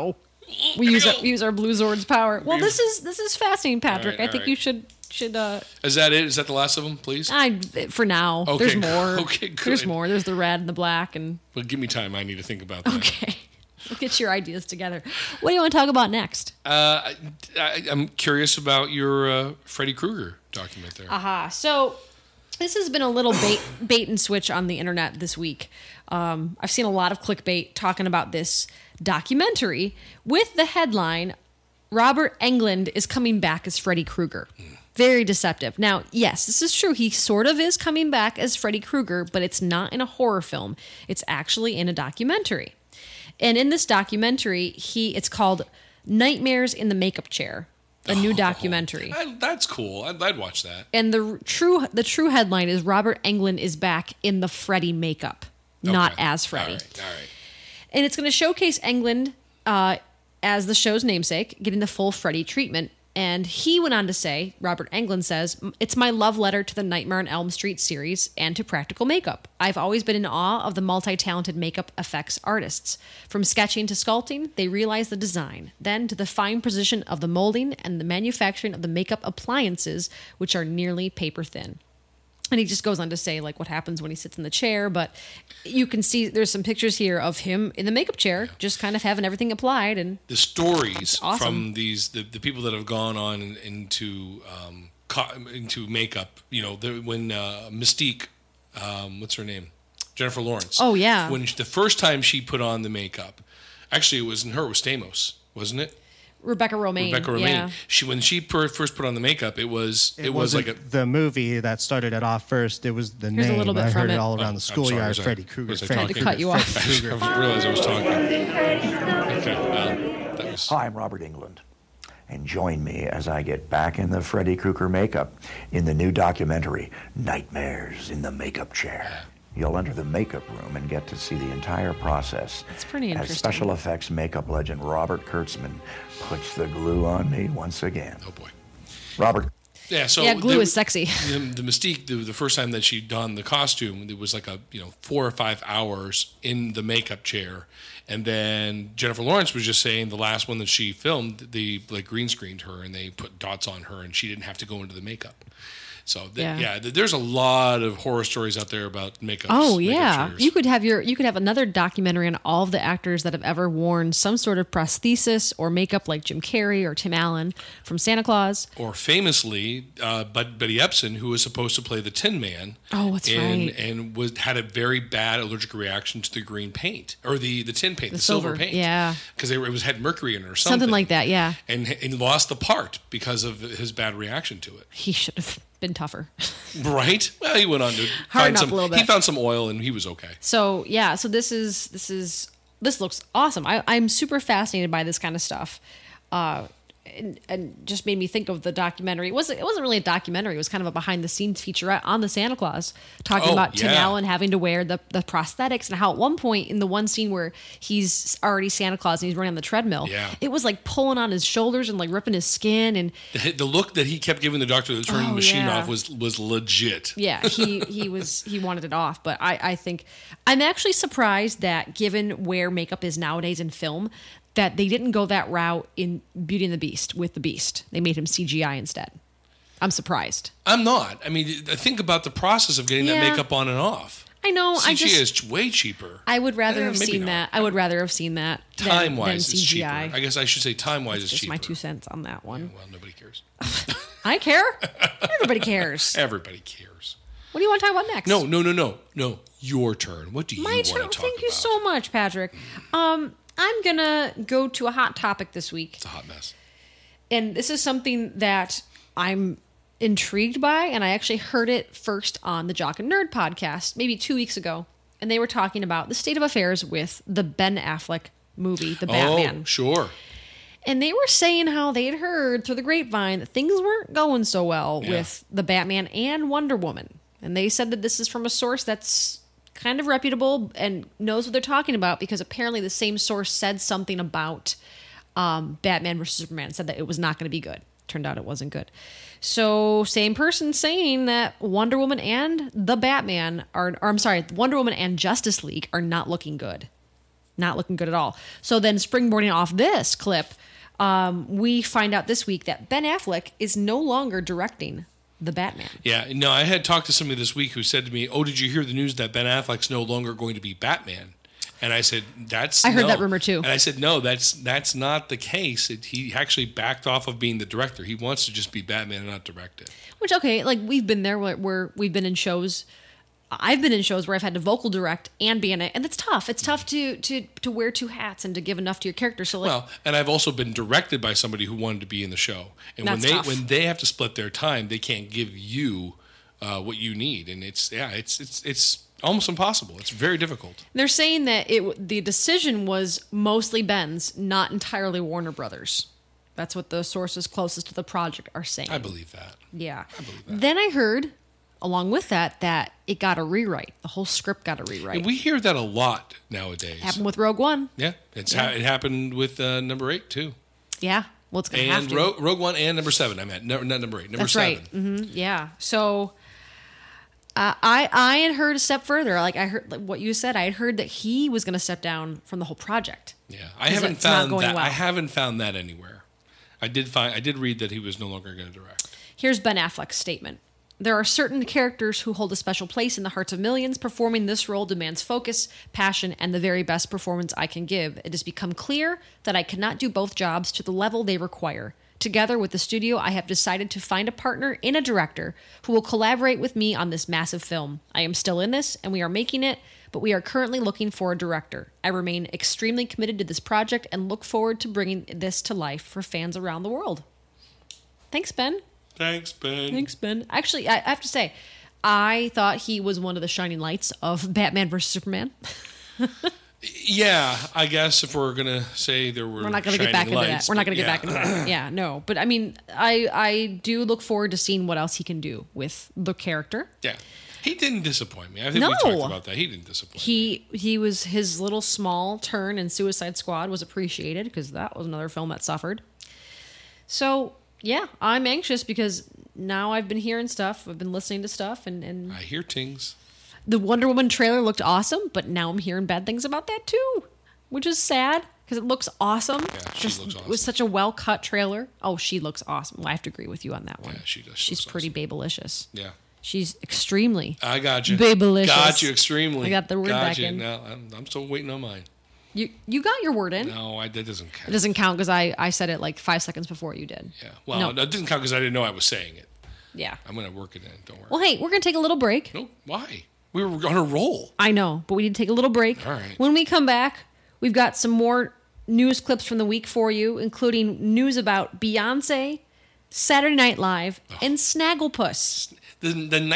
S1: We use our Blue Zord's power. Well, this is fascinating, Patrick. I think you should.
S2: Is that it? Is that the last of them, please?
S1: For now.
S2: Okay,
S1: There's more.
S2: Okay, good.
S1: There's more. There's the red and the black and.
S2: Well, give me time. I need to think about that.
S1: Okay. We'll get your ideas together. What do you want to talk about next?
S2: I'm curious about your Freddy Krueger document there.
S1: Aha. So this has been a little bait and switch on the internet this week. I've seen a lot of clickbait talking about this documentary with the headline, Robert Englund is coming back as Freddy Krueger. Very deceptive. Now, yes, this is true. He sort of is coming back as Freddy Krueger, but it's not in a horror film. It's actually in a documentary. And in this documentary, it's called Nightmares in the Makeup Chair, a new documentary.
S2: That's cool. I'd watch that.
S1: And the true headline is Robert Englund is back in the Freddy makeup, not as Freddy.
S2: All right.
S1: And it's going to showcase Englund as the show's namesake, getting the full Freddy treatment. And he went on to say, Robert Englund says, "It's my love letter to the Nightmare on Elm Street series and to practical makeup. I've always been in awe of the multi-talented makeup effects artists. From sketching to sculpting, they realize the design, then to the fine precision of the molding and the manufacturing of the makeup appliances, which are nearly paper thin." And he just goes on to say, like, what happens when he sits in the chair. But you can see there's some pictures here of him in the makeup chair, just kind of having everything applied. And
S2: the stories
S1: awesome.
S2: from the people that have gone on into makeup, when Mystique, what's her name? Jennifer Lawrence.
S1: Oh, yeah.
S2: When the first time she put on the makeup, actually, it was Stamos, wasn't it?
S1: Rebecca Romaine. Yeah.
S2: When she first put on the makeup, it was like
S3: the movie that started it off first. It was the
S1: Here's
S3: name.
S1: A little bit
S3: I
S1: from
S3: heard
S1: it
S3: it all around the schoolyard. Freddy Krueger.
S2: I
S1: tried to cut you off.
S2: I didn't realize I was talking. Okay.
S4: Hi, I'm Robert Englund, and join me as I get back in the Freddy Krueger makeup in the new documentary, Nightmares in the Makeup Chair. You'll enter the makeup room and get to see the entire process.
S1: It's pretty interesting.
S4: As special effects makeup legend Robert Kurtzman puts the glue on me once again.
S2: Oh, boy.
S4: Robert.
S2: Yeah, so
S1: glue is sexy.
S2: The Mystique, the first time that she donned the costume, it was like 4 or 5 hours in the makeup chair. And then Jennifer Lawrence was just saying the last one that she filmed, they green screened her and they put dots on her and she didn't have to go into the makeup. So there's a lot of horror stories out there about makeup.
S1: Oh yeah, you could have another documentary on all of the actors that have ever worn some sort of prosthesis or makeup, like Jim Carrey or Tim Allen from Santa Claus.
S2: Or famously, Betty Epson, who was supposed to play the Tin Man.
S1: Oh, that's right.
S2: And had a very bad allergic reaction to the green paint or the tin paint, the silver paint.
S1: Yeah,
S2: because it had mercury in it or something.
S1: Something like that. Yeah,
S2: and lost the part because of his bad reaction to it.
S1: He should have been tougher.
S2: Right? Well, he went on to
S1: find some. A little bit.
S2: He found some oil and he was okay.
S1: So yeah, so this looks awesome. I'm super fascinated by this kind of stuff. And just made me think of the documentary. It wasn't really a documentary. It was kind of a behind the scenes featurette on the Santa Claus, talking about Tim Allen having to wear the prosthetics, and how at one point in the one scene where he's already Santa Claus and he's running on the treadmill, it was like pulling on his shoulders and like ripping his skin, and
S2: the look that he kept giving the doctor to turn the machine off was legit.
S1: Yeah, he wanted it off, but I think I'm actually surprised that given where makeup is nowadays in film, that they didn't go that route in Beauty and the Beast with the Beast. They made him CGI instead. I'm surprised.
S2: I'm not. I mean, think about the process of getting that makeup on and off.
S1: I know.
S2: CGI is way cheaper.
S1: I would rather have seen that. I would rather have seen that
S2: time-wise,
S1: than CGI.
S2: It's cheaper. I guess I should say time-wise is cheaper.
S1: Just my 2 cents on that one.
S2: Yeah, well, nobody cares.
S1: I care. Everybody cares.
S2: Everybody cares.
S1: What do you want to talk about next?
S2: No. Your turn. What do you want to talk about?
S1: Thank you so much, Patrick. I'm going to go to a hot topic this week.
S2: It's a hot mess.
S1: And this is something that I'm intrigued by, and I actually heard it first on the Jock and Nerd podcast maybe 2 weeks ago. And they were talking about the state of affairs with the Ben Affleck movie, The Batman.
S2: Oh, sure.
S1: And they were saying how they'd heard through the grapevine that things weren't going so well with the Batman and Wonder Woman. And they said that this is from a source that's kind of reputable and knows what they're talking about, because apparently the same source said something about Batman versus Superman, said that it was not going to be good. Turned out it wasn't good. So same person saying that Wonder Woman and the Batman Wonder Woman and Justice League are not looking good. Not looking good at all. So then springboarding off this clip, we find out this week that Ben Affleck is no longer directing the Batman.
S2: Yeah, no, I had talked to somebody this week who said to me, "Oh, did you hear the news that Ben Affleck's no longer going to be Batman?" And I said,
S1: I heard that rumor too.
S2: And I said, no, that's not the case. He actually backed off of being the director. He wants to just be Batman and not direct it.
S1: Which, okay, like we've been there where we've been in shows. I've been in shows where I've had to vocal direct and be in it, and it's tough. It's tough to wear two hats and to give enough to your character. So, like,
S2: well, and I've also been directed by somebody who wanted to be in the show, and when they have to split their time, they can't give you what you need, and it's almost impossible. It's very difficult.
S1: They're saying that the decision was mostly Ben's, not entirely Warner Brothers. That's what the sources closest to the project are saying.
S2: I believe that.
S1: Yeah.
S2: I believe that.
S1: Then I heard, along with that it got a rewrite. The whole script got a rewrite.
S2: And we hear that a lot nowadays.
S1: Happened with Rogue One.
S2: Yeah. It happened with number 8, too.
S1: Yeah. Well, it's going to have to.
S2: And Rogue One and number 7, I meant. Not number 8, number
S1: That's
S2: 7.
S1: Right. Mm-hmm. Yeah. So I had heard a step further. Like I heard what you said. I had heard that he was going to step down from the whole project.
S2: Yeah. I haven't found that. Well. I haven't found that anywhere. I did read that he was no longer going to direct. Here's
S1: Ben Affleck's statement. There are certain characters who hold a special place in the hearts of millions. Performing this role demands focus, passion, and the very best performance I can give. It has become clear that I cannot do both jobs to the level they require. Together with the studio, I have decided to find a partner in a director who will collaborate with me on this massive film. I am still in this, and we are making it, but we are currently looking for a director. I remain extremely committed to this project and look forward to bringing this to life for fans around the world. Thanks, Ben.
S2: Thanks, Ben.
S1: Thanks, Ben. Actually, I have to say, I thought he was one of the shining lights of Batman vs. Superman.
S2: Yeah, I guess if we're going to say there were
S1: We're not going to get back into that. We're not going to get back into that. Yeah, no. But I mean, I do look forward to seeing what else he can do with the character.
S2: Yeah. He didn't disappoint me. I think we talked about that. He didn't disappoint me.
S1: His little small turn in Suicide Squad was appreciated because that was another film that suffered. So, yeah, I'm anxious because now I've been hearing stuff. I've been listening to stuff. And
S2: I hear things.
S1: The Wonder Woman trailer looked awesome, but now I'm hearing bad things about that too, which is sad because it looks awesome.
S2: Yeah, she looks awesome.
S1: It was such a well-cut trailer. Oh, she looks awesome. Well, I have to agree with you on that one.
S2: Yeah, she does.
S1: She's pretty babelicious.
S2: Yeah.
S1: She's extremely.
S2: I got you.
S1: Babelicious.
S2: Got you extremely.
S1: I got the word back in.
S2: No, I'm still waiting on mine.
S1: You got your word in.
S2: No, that doesn't count.
S1: It doesn't count because I said it like 5 seconds before you did.
S2: Yeah. Well, no, it didn't count because I didn't know I was saying it.
S1: Yeah.
S2: I'm going to work it in. Don't worry.
S1: Well, hey, we're going to take a little break.
S2: No, why? We were on a roll.
S1: I know, but we need to take a little break.
S2: All right.
S1: When we come back, we've got some more news clips from the week for you, including news about Beyonce, Saturday Night Live, and Snagglepuss.
S2: The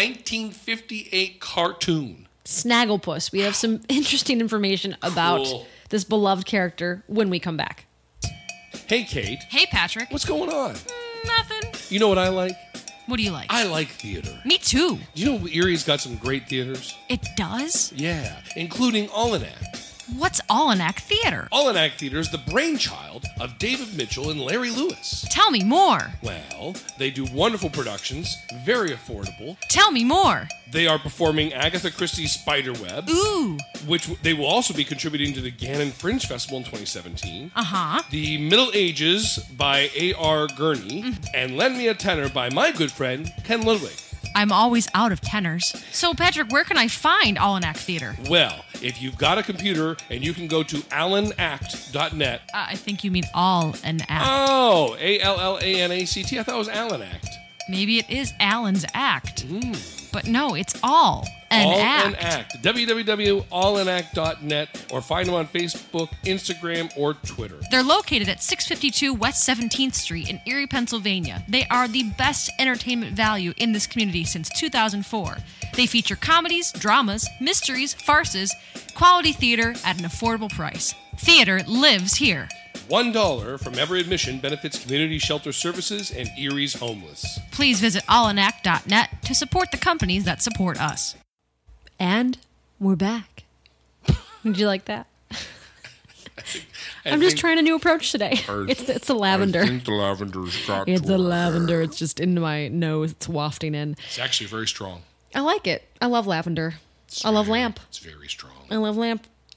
S2: 1958 cartoon.
S1: Snagglepuss. We have some interesting information about this beloved character when we come back.
S2: Hey, Kate.
S1: Hey, Patrick.
S2: What's going on?
S1: Nothing.
S2: You know what I like?
S1: What do you like?
S2: I like theater.
S1: Me too.
S2: Do you know Erie's got some great theaters?
S1: It does?
S2: Yeah, including Almanac.
S1: What's Almanac Theater?
S2: Almanac Theater is the brainchild of David Mitchell and Larry Lewis.
S1: Tell me more.
S2: Well, they do wonderful productions, very affordable.
S1: Tell me more.
S2: They are performing Agatha Christie's Spiderweb.
S1: Ooh.
S2: Which they will also be contributing to the Gannon Fringe Festival in 2017.
S1: Uh-huh.
S2: The Middle Ages by A.R. Gurney. And Lend Me a Tenor by my good friend, Ken Ludwig.
S1: I'm always out of tenors. So, Patrick, where can I find Almanac Theater?
S2: Well, if you've got a computer and you can go to allanact.net.
S1: I think you mean all an act.
S2: Oh, A-L-L-A-N-A-C-T. I thought it was Allen Act.
S1: Maybe it is Alan's act. But no, it's all an act.
S2: www.allanact.net or find them on Facebook, Instagram, or Twitter.
S1: They're located at 652 West 17th Street in Erie, Pennsylvania. They are the best entertainment value in this community since 2004. They feature comedies, dramas, mysteries, farces, quality theater at an affordable price. Theater lives here.
S2: $1 from every admission benefits community shelter services and Erie's homeless.
S1: Please visit allanact.net to support the companies that support us. And we're back. Did you like that? I'm just trying a new approach today. It's the lavender.
S2: I think the lavender's got
S1: It's the lavender. It's just in my nose. It's wafting in.
S2: It's actually very strong.
S1: I like it. I love lavender. I love lamp.
S2: It's very strong.
S1: I love lamp.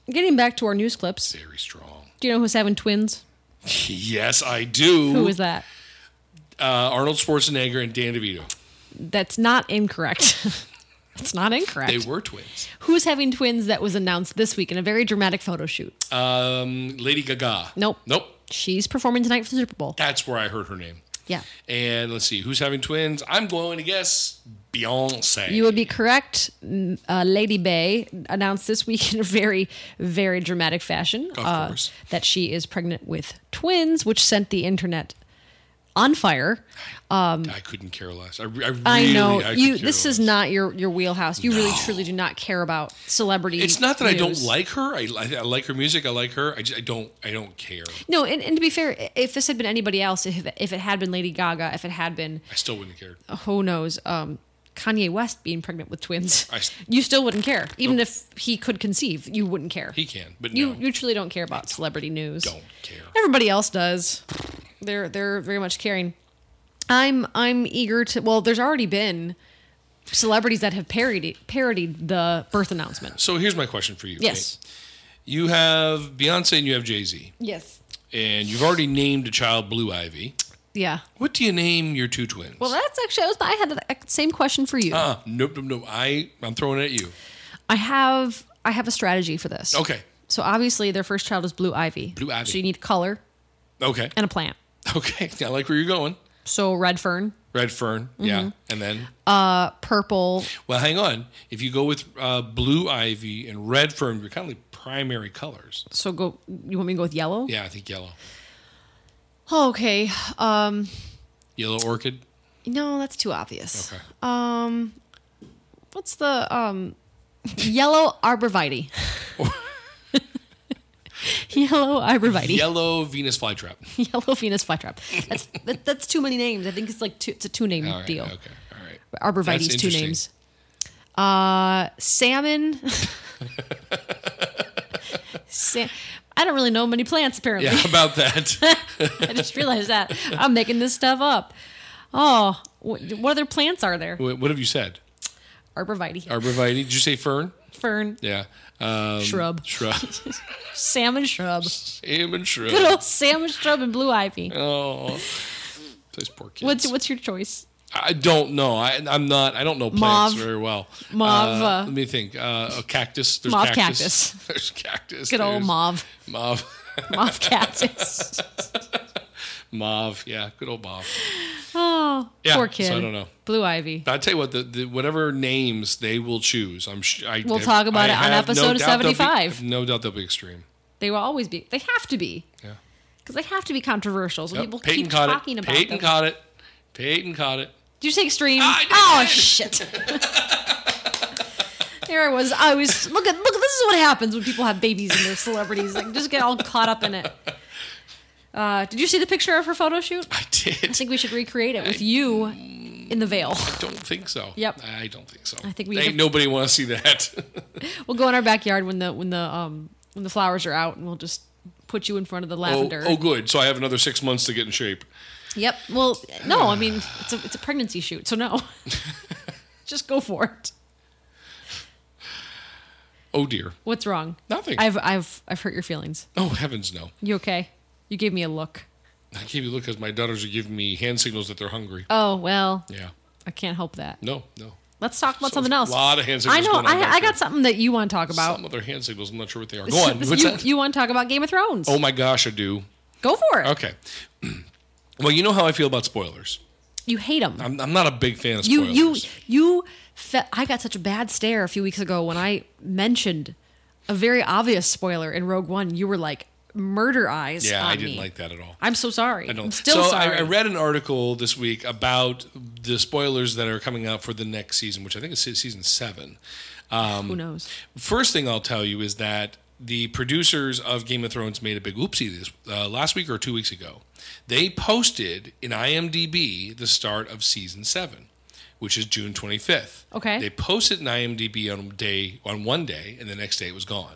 S1: Getting back to our news clips.
S2: Very strong.
S1: Do you know who's having twins?
S2: Yes, I do.
S1: Who is that?
S2: Arnold Schwarzenegger and Dan DeVito.
S1: That's not incorrect. It's not incorrect.
S2: They were twins.
S1: Who's having twins that was announced this week in a very dramatic photo shoot?
S2: Lady Gaga.
S1: Nope. She's performing tonight for the Super Bowl.
S2: That's where I heard her name.
S1: Yeah.
S2: And let's see, who's having twins? I'm going to guess Beyonce.
S1: You would be correct. Lady Bay announced this week in a very, very dramatic fashion that she is pregnant with twins, which sent the internet on fire.
S2: I couldn't care less.
S1: I know this is not your wheelhouse. You really truly do not care about celebrity.
S2: It's not that
S1: news.
S2: I don't like her. I like her music. I like her. I don't care.
S1: No, and to be fair, if this had been anybody else, if it had been Lady Gaga, if it had been,
S2: I still wouldn't have cared.
S1: Who knows? Kanye West being pregnant with twins, you still wouldn't care. Even if he could conceive, you wouldn't care.
S2: He can, but
S1: you truly don't care about celebrity news.
S2: Don't care.
S1: Everybody else does. They're very much caring. I'm eager to. Well, there's already been celebrities that have parodied the birth announcement.
S2: So here's my question for you.
S1: Yes.
S2: Okay? You have Beyonce and you have Jay-Z.
S1: Yes.
S2: And you've already named a child Blue Ivy.
S1: Yeah.
S2: What do you name your two twins?
S1: Well, that's actually I had the same question for you.
S2: Nope. I'm throwing it at you.
S1: I have a strategy for this.
S2: Okay.
S1: So obviously their first child is Blue Ivy.
S2: Blue Ivy.
S1: So you need color.
S2: Okay.
S1: And a plant.
S2: Okay. I like where you're going.
S1: So red fern.
S2: Red fern. Mm-hmm. Yeah. And then?
S1: Purple.
S2: Well, hang on. If you go with Blue Ivy and red fern, you're kind of like primary colors.
S1: So you want me to go with yellow?
S2: Yeah, I think yellow.
S1: Oh, okay.
S2: Yellow orchid?
S1: No, that's too obvious.
S2: Okay.
S1: What's the yellow arborvitae? Yellow arborvitae.
S2: Yellow Venus flytrap.
S1: Yellow Venus flytrap. That's too many names. I think it's like it's a two-name deal.
S2: Okay. All right.
S1: Arborvitae's two names. Salmon. I don't really know many plants, apparently.
S2: Yeah, about that.
S1: I just realized that. I'm making this stuff up. Oh, what other plants are there?
S2: What have you said?
S1: Arborvitae.
S2: Arborvitae. Did you say fern?
S1: Fern.
S2: Yeah.
S1: Shrub. Salmon shrub.
S2: Salmon shrub.
S1: Good old salmon shrub and blue ivy.
S2: Oh. Those poor kids.
S1: What's your choice?
S2: I don't know. I don't know plants very well.
S1: Mauve.
S2: Let me think. A cactus. There's
S1: mauve
S2: cactus.
S1: cactus.
S2: There's cactus.
S1: Good old mauve.
S2: Mauve.
S1: Mauve cactus.
S2: Mauve. Yeah. Good old mauve.
S1: Oh,
S2: yeah,
S1: poor kid.
S2: So I don't know.
S1: Blue ivy.
S2: But I tell you what, the whatever names they will choose,
S1: we'll talk about it on episode 75.
S2: No doubt they'll be extreme.
S1: They will always be. They have to be.
S2: Yeah.
S1: Because they have to be concontroversial. So people
S2: Peyton
S1: keep talking about
S2: Peyton
S1: them.
S2: caught it. Peyton caught it.
S1: Did you say extreme?
S2: I did.
S1: Shit. There I was. Look. This is what happens when people have babies and they're celebrities. Like, just get all caught up in it. Did you see the picture of her photo shoot?
S2: I did.
S1: I think we should recreate it with you in the veil.
S2: I don't think so.
S1: Yep.
S2: I don't think so.
S1: I think
S2: nobody want to see that.
S1: We'll go in our backyard when the flowers are out, and we'll just put you in front of the lavender.
S2: Oh, good. So I have another 6 months to get in shape.
S1: Yep. Well, no. I mean, it's a pregnancy shoot, so no. Just go for it.
S2: Oh dear.
S1: What's wrong?
S2: Nothing.
S1: I've hurt your feelings.
S2: Oh heavens, no.
S1: You okay? You gave me a look.
S2: I gave you a look because my daughters are giving me hand signals that they're hungry.
S1: Oh well.
S2: Yeah.
S1: I can't help that.
S2: No.
S1: Let's talk about something else.
S2: A lot of hand signals.
S1: I know.
S2: Going on
S1: I got something that you want to talk about.
S2: Some other hand signals. I'm not sure what they are. Go on. What's that?
S1: You want to talk about Game of Thrones?
S2: Oh my gosh, I do.
S1: Go for it.
S2: Okay. Well, you know how I feel about spoilers.
S1: You hate them.
S2: I'm not a big fan of spoilers.
S1: I got such a bad stare a few weeks ago when I mentioned a very obvious spoiler in Rogue One. You were like murder eyes.
S2: Yeah,
S1: on
S2: I didn't
S1: me.
S2: like that at all.
S1: I'm so sorry.
S2: I don't.
S1: I'm still sorry.
S2: I read an article this week about the spoilers that are coming out for the next season, which I think is season 7.
S1: Who knows?
S2: First thing I'll tell you is that the producers of Game of Thrones made a big oopsie last week or 2 weeks ago. They posted in IMDb the start of season 7, which is June 25th.
S1: Okay.
S2: They posted in IMDb on one day, and the next day it was gone.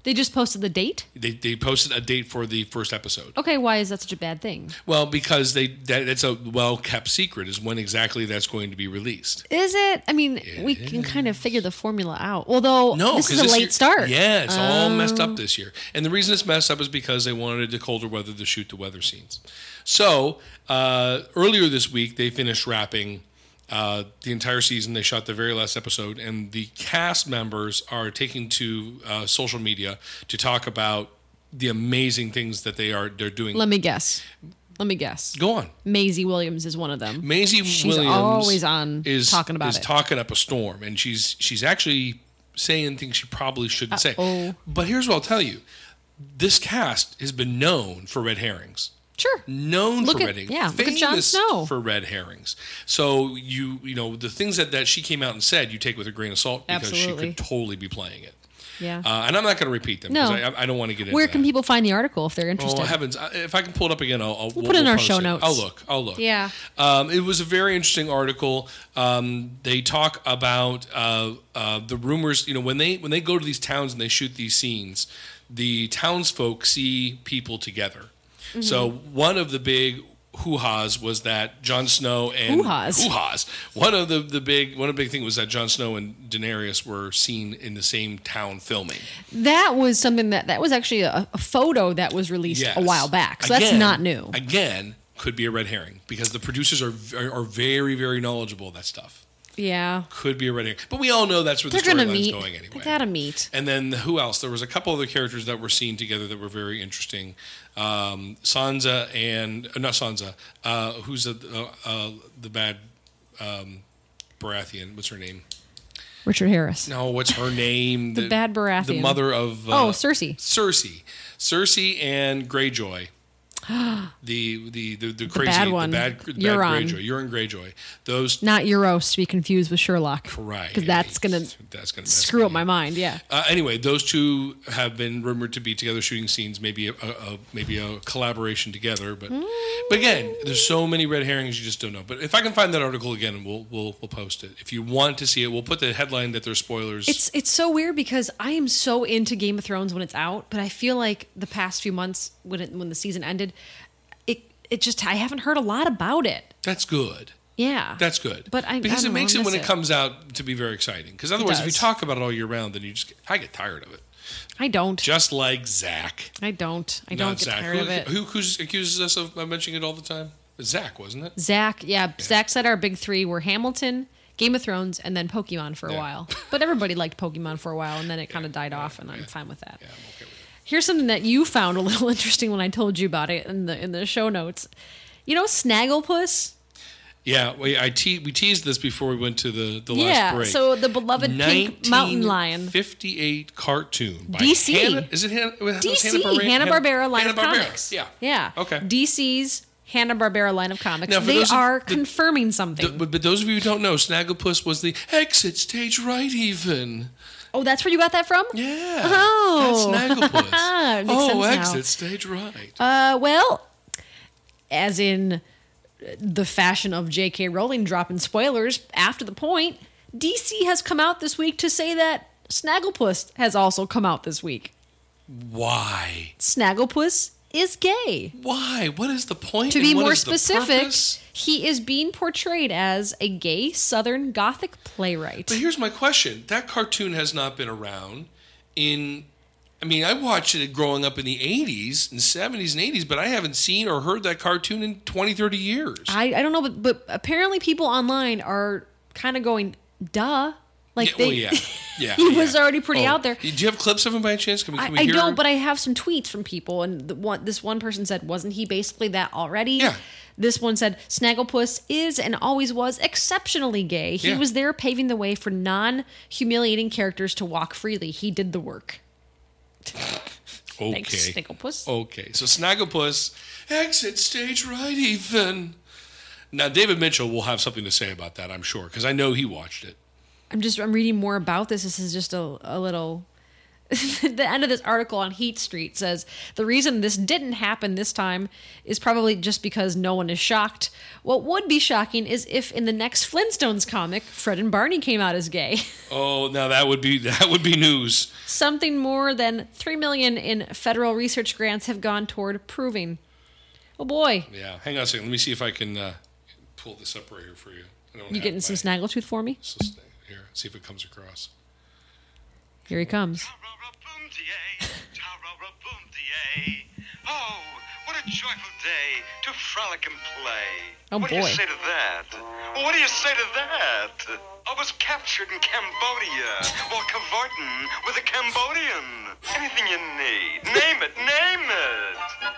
S1: They just posted the date?
S2: They posted a date for the first episode.
S1: Okay, why is that such a bad thing?
S2: Well, because it's a well-kept secret is when exactly that's going to be released.
S1: Is it? I mean, we can kind of figure the formula out. Although, this is a late start.
S2: Yeah, it's all messed up this year. And the reason it's messed up is because they wanted the colder weather to shoot the weather scenes. So, earlier this week, they finished wrapping the entire season. They shot the very last episode, and the cast members are taking to social media to talk about the amazing things that they're doing.
S1: Let me guess.
S2: Go on.
S1: Maisie Williams is one of them.
S2: She's
S1: Williams always on talking about
S2: is talking up a storm, and she's actually saying things she probably shouldn't say. But here's what I'll tell you: this cast has been known for red herrings.
S1: Sure.
S2: Known for red herrings.
S1: Yeah, look at Jon Snow.
S2: For red herrings. So you know the things that she came out and said, you take with a grain of salt because she could totally be playing it.
S1: Yeah.
S2: And I'm not going to repeat them because I don't want to get into
S1: Where can people find the article if they're interested?
S2: Oh, heavens. If I can pull it up again, we'll
S1: put it in our show notes.
S2: I'll look.
S1: Yeah.
S2: It was a very interesting article. They talk about the rumors. You know, when they go to these towns and they shoot these scenes, the townsfolk see people together. Mm-hmm. So one of the big hoo-has was that Jon Snow and hoo-has. One of the big thing was that Jon Snow and Daenerys were seen in the same town filming.
S1: That was something that was actually a photo that was released a while back. So that's not new.
S2: Again, could be a red herring because the producers are very, very knowledgeable of that stuff.
S1: Yeah.
S2: Could be a red herring. But we all know that's where the storyline's going anyway.
S1: They gotta meet.
S2: And then who else? There was a couple other characters that were seen together that were very interesting. Sansa and... not Sansa. Who's the bad Baratheon? What's her name?
S1: Richard Harris.
S2: No, what's her name?
S1: the bad Baratheon.
S2: The mother of...
S1: Cersei.
S2: Cersei and Greyjoy. the crazy
S1: bad one.
S2: the bad
S1: Euron.
S2: Euron Greyjoy. Those
S1: not Euros to be confused with Sherlock.
S2: Correct.
S1: Because that's gonna screw up my mind. Yeah.
S2: Anyway, those two have been rumored to be together shooting scenes. Maybe a collaboration together. But again, there's so many red herrings you just don't know. But if I can find that article again, we'll post it. If you want to see it, we'll put the headline that there's spoilers.
S1: It's so weird because I am so into Game of Thrones when it's out, but I feel like the past few months when the season ended. It just I haven't heard a lot about it.
S2: That's good.
S1: Yeah,
S2: that's good.
S1: But
S2: because it makes it when it comes out to be very exciting. Because otherwise, if you talk about it all year round, then I get tired of it.
S1: I don't.
S2: Just like Zach.
S1: I don't get tired of it.
S2: Who accuses us of mentioning it all the time? Zach, wasn't it?
S1: Zach, yeah. Zach said our big three were Hamilton, Game of Thrones, and then Pokemon for a while. But everybody liked Pokemon for a while, and then it kind of died off, and I'm fine with that.
S2: Yeah, I'm okay with it.
S1: Here's something that you found a little interesting when I told you about it in the show notes. You know Snagglepuss?
S2: Yeah, we teased this before we went to the last break.
S1: Yeah, so the beloved pink mountain lion.
S2: 1958 cartoon by
S1: DC.
S2: DC,
S1: Hanna-Barbera line of comics.
S2: Yeah. Okay.
S1: DC's Hanna-Barbera line of comics.
S2: Now,
S1: they are confirming something.
S2: But those of you who don't know, Snagglepuss was the exit stage right even.
S1: Oh, that's where you got that from?
S2: Yeah.
S1: Oh.
S2: That's Snagglepuss. Exit
S1: now.
S2: stage right.
S1: Well, as in the fashion of J.K. Rowling dropping spoilers after the point, DC has come out this week to say that Snagglepuss has also come out this week.
S2: Why?
S1: Snagglepuss is gay.
S2: Why? What is the point?
S1: To be more specific, he is being portrayed as a gay Southern Gothic playwright.
S2: But here's my question. That cartoon has not been around I watched it growing up in the 80s and 70s and 80s, but I haven't seen or heard that cartoon in 20, 30 years.
S1: I don't know, but apparently people online are kind of going, duh. He was already pretty out there.
S2: Do you have clips of him by chance? Can we
S1: I
S2: hear
S1: don't, but I have some tweets from people, and this one person said, wasn't he basically that already?
S2: Yeah.
S1: This one said, Snagglepuss is and always was exceptionally gay. He was there paving the way for non-humiliating characters to walk freely. He did the work.
S2: Okay.
S1: Thanks, Snagglepuss.
S2: Okay, so Snagglepuss, exit stage right even. Now, David Mitchell will have something to say about that, I'm sure, because I know he watched it.
S1: I'm reading more about this. This is just a little the end of this article on Heat Street says the reason this didn't happen this time is probably just because no one is shocked. What would be shocking is if in the next Flintstones comic, Fred and Barney came out as gay.
S2: Oh, now that would be news.
S1: Something more than $3 million in federal research grants have gone toward proving. Oh boy.
S2: Yeah, hang on a second. Let me see if I can pull this up right here for you.
S1: You getting some snaggletooth for me?
S2: Here, see if it comes across.
S1: Here he comes.
S5: Oh, what a joyful day to frolic and play.
S1: Oh,
S5: what
S1: boy.
S5: do you say to that? What do you say to that? I was captured in Cambodia while cavorting with a Cambodian. Anything you need. Name it, name it.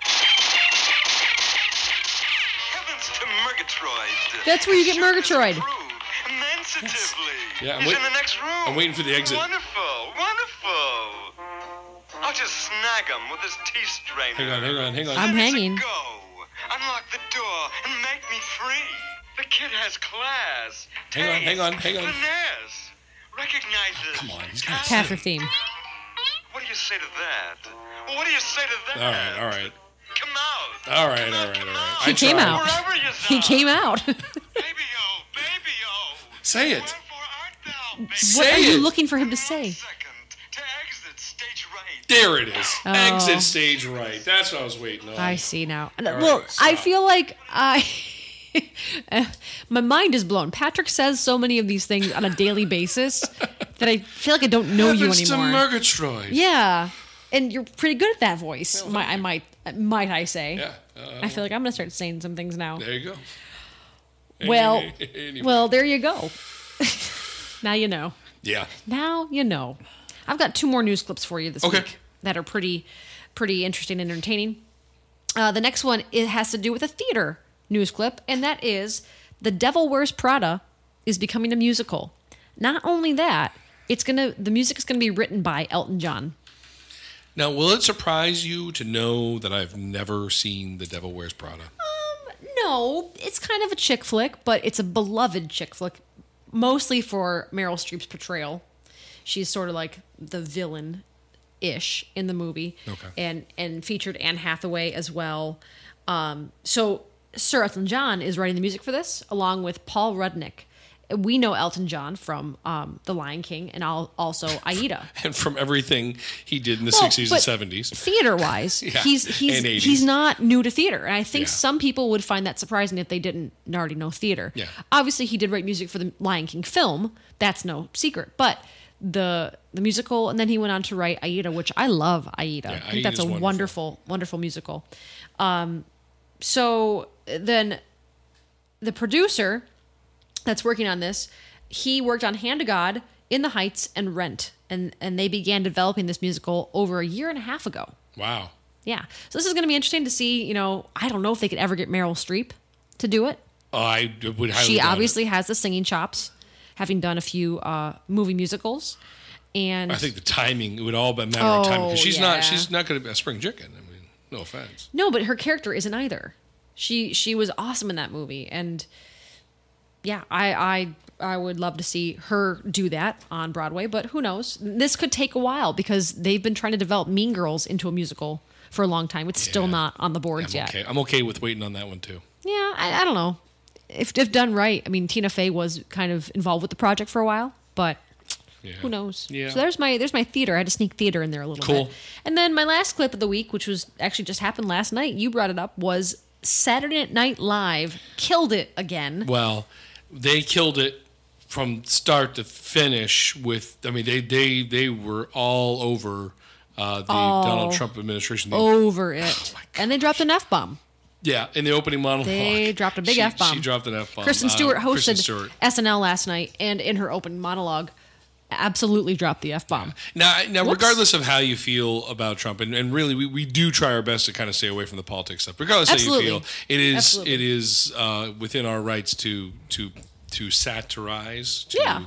S5: Heavens to Murgatroyd.
S1: That's where you get Murgatroyd.
S5: Immensitively.
S2: Yeah,
S5: He's in the next room.
S2: I'm waiting for the exit.
S5: Wonderful, wonderful. I'll just snag him with this tea strainer.
S2: Hang on.
S1: I'm hanging.
S5: Go. Unlock the door and make me free. The kid has class.
S2: Hang on.
S5: Finesse. Recognizes.
S2: Come on, he's got to
S1: Panther theme.
S5: What do you say to that? What do you say to that?
S2: All right.
S5: Come out.
S2: All right.
S1: He came out.
S5: Wherever you
S1: He came out.
S5: Baby-o.
S2: Say it.
S5: Wherefore art thou, baby?
S1: What
S2: Say
S1: are you
S2: it.
S1: looking for him to say?
S5: Second, to exit stage right.
S2: There it is.
S1: Oh.
S2: Exit stage right. That's what I was waiting on.
S1: I see now.
S2: right,
S1: Well, I
S2: stop.
S1: feel like my mind is blown. Patrick says so many of these things on a daily basis that I feel like I don't know you
S2: Heavens
S1: anymore.
S2: to Murgatroyd.
S1: Yeah, and you're pretty good at that voice. Might I say?
S2: Yeah.
S1: I feel like I'm gonna start saying some things now.
S2: There you go.
S1: Well,
S2: Anyway.
S1: well, there you go. Now you know.
S2: Yeah.
S1: Now you know. I've got 2 more news clips for you this
S2: Okay.
S1: week that are pretty interesting and entertaining. The next one, it has to do with a theater news clip, and that is The Devil Wears Prada is becoming a musical. Not only that, the music is gonna be written by Elton John.
S2: Now, will it surprise you to know that I've never seen The Devil Wears Prada?
S1: No, it's kind of a chick flick, but it's a beloved chick flick, mostly for Meryl Streep's portrayal. She's sort of like the villain-ish in the movie,
S2: Okay.
S1: and featured Anne Hathaway as well. So Sir Elton John is writing the music for this, along with Paul Rudnick. We know Elton John from The Lion King and also Aida.
S2: And from everything he did in the
S1: Well,
S2: 60s
S1: but
S2: and 70s.
S1: Theater-wise,
S2: Yeah,
S1: he's
S2: and 80s.
S1: he's not new to theater, and I think
S2: Yeah.
S1: some people would find that surprising if they didn't already know theater.
S2: Yeah.
S1: Obviously, he did write music for the Lion King film. That's no secret, but the musical, and then he went on to write Aida, which I love. Aida,
S2: Yeah,
S1: I think that's a
S2: Aida's
S1: wonderful musical. So then, the producer that's working on this, he worked on Hand to God, In the Heights, and Rent, and they began developing this musical over a year and a half ago.
S2: Wow.
S1: Yeah, so this is going to be interesting to see. I don't know if they could ever get Meryl Streep to do it.
S2: I would highly
S1: She
S2: doubt
S1: obviously
S2: it.
S1: has the singing chops, having done a few movie musicals, and
S2: I think the timing, it would all be a matter of timing. Because she's
S1: yeah.
S2: not going to be a spring chicken. I mean, no offense.
S1: no, but her character isn't either. She was awesome in that movie, and yeah, I would love to see her do that on Broadway, but who knows? This could take a while because they've been trying to develop Mean Girls into a musical for a long time. It's still
S2: Yeah.
S1: not on the boards
S2: I'm
S1: yet.
S2: okay. I'm okay with waiting on that one, too.
S1: Yeah, I don't know. If done right, I mean, Tina Fey was kind of involved with the project for a while, but
S2: Yeah.
S1: who knows?
S2: Yeah.
S1: So there's my theater. I had to sneak theater in there a little
S2: Cool.
S1: bit. And then my last clip of the week, which was actually just happened last night, you brought it up, was Saturday Night Live killed it again.
S2: Well, they killed it from start to finish with, I mean, they were all over the Donald Trump administration.
S1: Over it. And they dropped an F-bomb.
S2: Yeah, in the opening monologue.
S1: They dropped a big F-bomb.
S2: She dropped an F-bomb.
S1: Kristen Stewart
S2: Kristen
S1: hosted
S2: Stewart.
S1: SNL last night, and in her opening monologue, absolutely dropped the F-bomb.
S2: Now,
S1: Whoops.
S2: regardless of how you feel about Trump, and really, we do try our best to kind of stay away from the politics stuff. Regardless
S1: Absolutely.
S2: how you feel,
S1: Absolutely.
S2: it is within our rights to satirize,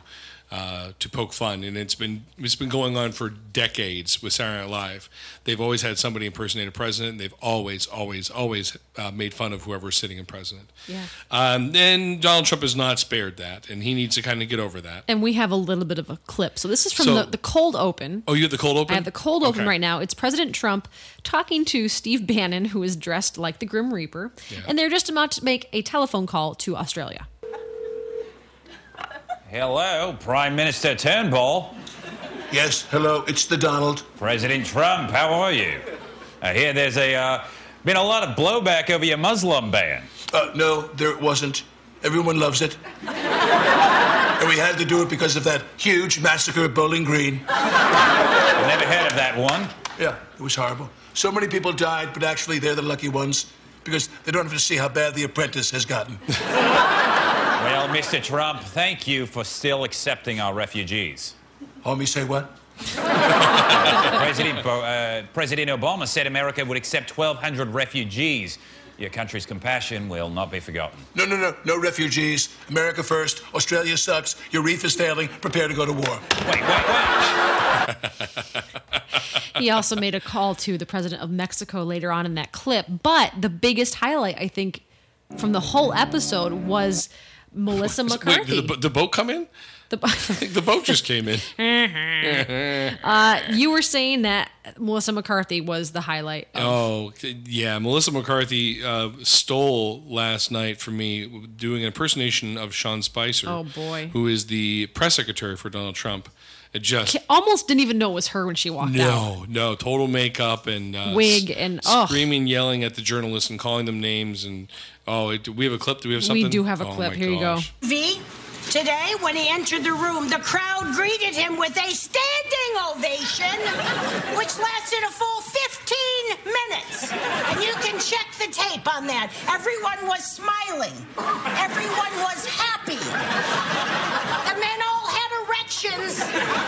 S2: to poke fun, and it's been going on for decades with Saturday Night Live. They've always had somebody impersonate a president. And they've always made fun of whoever's sitting in president.
S1: Yeah.
S2: And Donald Trump has not spared that, and he needs to kind of get over that.
S1: And we have a little bit of a clip. So this is from the cold open.
S2: Oh, you have the cold open?
S1: I have the cold open right now. It's President Trump talking to Steve Bannon, who is dressed like the Grim Reaper, and they're just about to make a telephone call to Australia.
S6: Hello, Prime Minister Turnbull.
S7: Yes, hello, it's the Donald.
S6: President Trump, how are you? I hear there's been a lot of blowback over your Muslim ban.
S7: No, there wasn't. Everyone loves it. And we had to do it because of that huge massacre at Bowling Green.
S6: I've never heard of that one.
S7: Yeah, it was horrible. So many people died, but actually they're the lucky ones because they don't have to see how bad The Apprentice has gotten.
S6: Well, Mr. Trump, thank you for still accepting our refugees.
S7: Homie, say what?
S6: President Obama said America would accept 1,200 refugees. Your country's compassion will not be forgotten.
S7: No refugees. America first. Australia sucks. Your reef is failing. Prepare to go to war.
S6: Wait.
S1: He also made a call to the president of Mexico later on in that clip. But the biggest highlight, I think, from the whole episode was Melissa McCarthy.
S2: Wait, did the boat come in? I think the boat just came in.
S1: You were saying that Melissa McCarthy was the highlight.
S2: Melissa McCarthy stole last night from me doing an impersonation of Sean Spicer.
S1: Oh, boy.
S2: Who is the press secretary for Donald Trump. It just
S1: almost didn't even know it was her when she walked out.
S2: No, total makeup and
S1: wig and
S2: screaming, yelling at the journalists and calling them names. And do we have a clip? Do we have something?
S1: We do have a clip. Here you go.
S8: Today, when he entered the room, the crowd greeted him with a standing ovation, which lasted a full 15 minutes. And you can check the tape on that. Everyone was smiling. Everyone was happy. The men all had erections.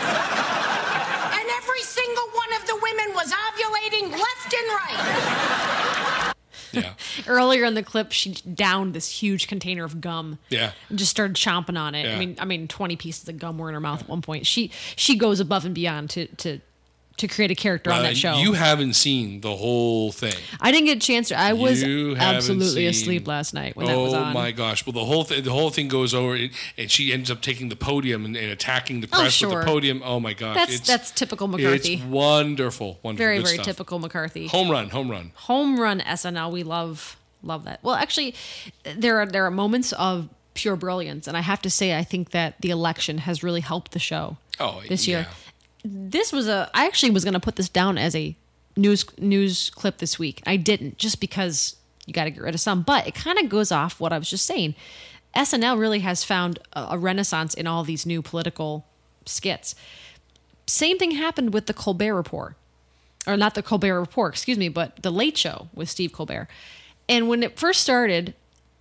S8: And every single one of the women was ovulating left and right.
S2: Yeah.
S1: Earlier in the clip, she downed this huge container of gum.
S2: Yeah.
S1: And just started chomping on it.
S2: Yeah.
S1: I mean, 20 pieces of gum were in her mouth at one point. She goes above and beyond to create a character on that show.
S2: You haven't seen the whole thing.
S1: I didn't get a chance to. I was absolutely asleep last night when that was on.
S2: Oh my gosh! Well, the whole thing goes over, and she ends up taking the podium and attacking the press with the podium. Oh my gosh!
S1: That's typical McCarthy.
S2: It's wonderful.
S1: Very,
S2: good
S1: very
S2: stuff.
S1: typical McCarthy.
S2: Home run.
S1: SNL. We love that. Well, actually, there are moments of pure brilliance, and I have to say, I think that the election has really helped the show this year. This was I actually was going to put this down as a news clip this week. I didn't, just because you got to get rid of some. But it kind of goes off what I was just saying. SNL really has found a renaissance in all these new political skits. Same thing happened with the Colbert Report. Or not the Colbert Report, excuse me, but The Late Show with Steve Colbert. And when it first started,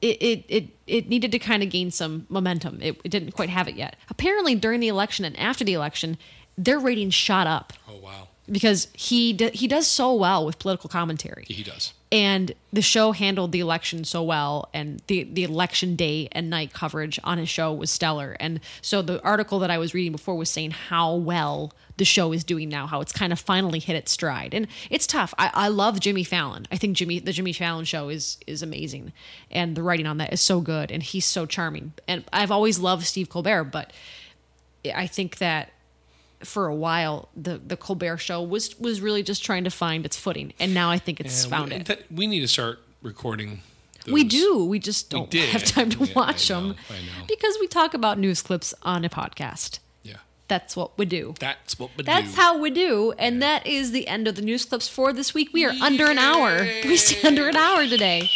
S1: it needed to kind of gain some momentum. It didn't quite have it yet. Apparently, during the election and after the election, their ratings shot up.
S2: Oh, wow.
S1: Because he does so well with political commentary.
S2: He does.
S1: And the show handled the election so well, and the election day and night coverage on his show was stellar. And so the article that I was reading before was saying how well the show is doing now, how it's kind of finally hit its stride. And it's tough. I love Jimmy Fallon. I think the Jimmy Fallon show is amazing. And the writing on that is so good, and he's so charming. And I've always loved Steve Colbert, but I think that for a while, the Colbert Show was really just trying to find its footing, and now I think it's found it.
S2: We need to start recording those.
S1: We do. We just don't have time to watch them because we talk about news clips on a podcast.
S2: Yeah.
S1: That's what we do.
S2: That's
S1: how we do, and that is the end of the news clips for this week. We are under an hour. We stay under an hour today.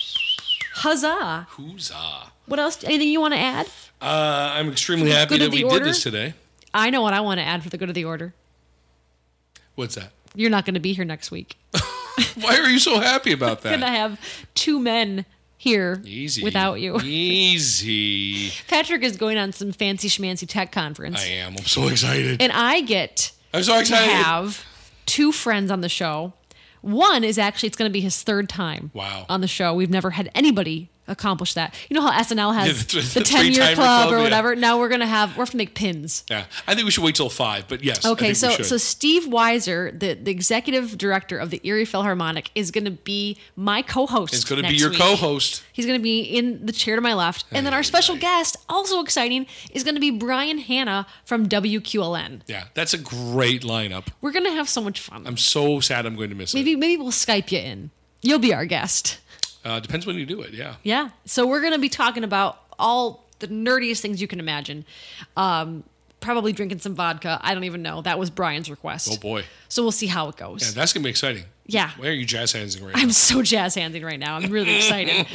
S1: Huzzah!
S2: Huzzah!
S1: What else? Anything you want to add?
S2: I'm extremely happy that we did this today.
S1: I know what I want to add for the good of the order.
S2: What's that?
S1: You're not going to be here next week.
S2: Why are you so happy about that?
S1: I'm going to have two men here without you.
S2: Easy.
S1: Patrick is going on some fancy schmancy tech conference.
S2: I am. I'm so excited.
S1: And I get to have two friends on the show. One is actually, it's going to be his third time on the show. We've never had anybody accomplish that. You know how SNL has the 10-year
S2: three-timer
S1: club or
S2: yeah.
S1: whatever? Now we're gonna have to make pins.
S2: Yeah, I think we should wait till 5, but yes.
S1: Okay,
S2: I think we
S1: so
S2: should.
S1: Steve Weiser, the executive director of the Erie Philharmonic, is gonna be my co-host.
S2: It's going to be
S1: next
S2: your
S1: week.
S2: co-host.
S1: He's going to be in the chair to my left. And then our special guest, also exciting, is going to be Brian Hanna from WQLN.
S2: Yeah, that's a great lineup.
S1: We're going to have so much fun.
S2: I'm so sad I'm going to miss it.
S1: Maybe we'll Skype you in. You'll be our guest.
S2: Depends when you do it, yeah.
S1: Yeah. So we're going to be talking about all the nerdiest things you can imagine. Probably drinking some vodka. I don't even know. That was Brian's request.
S2: Oh, boy.
S1: So we'll see how it goes.
S2: Yeah, that's going to be exciting.
S1: Yeah.
S2: Why are you jazz handsing right now?
S1: I'm so jazz handsing right now. I'm really excited.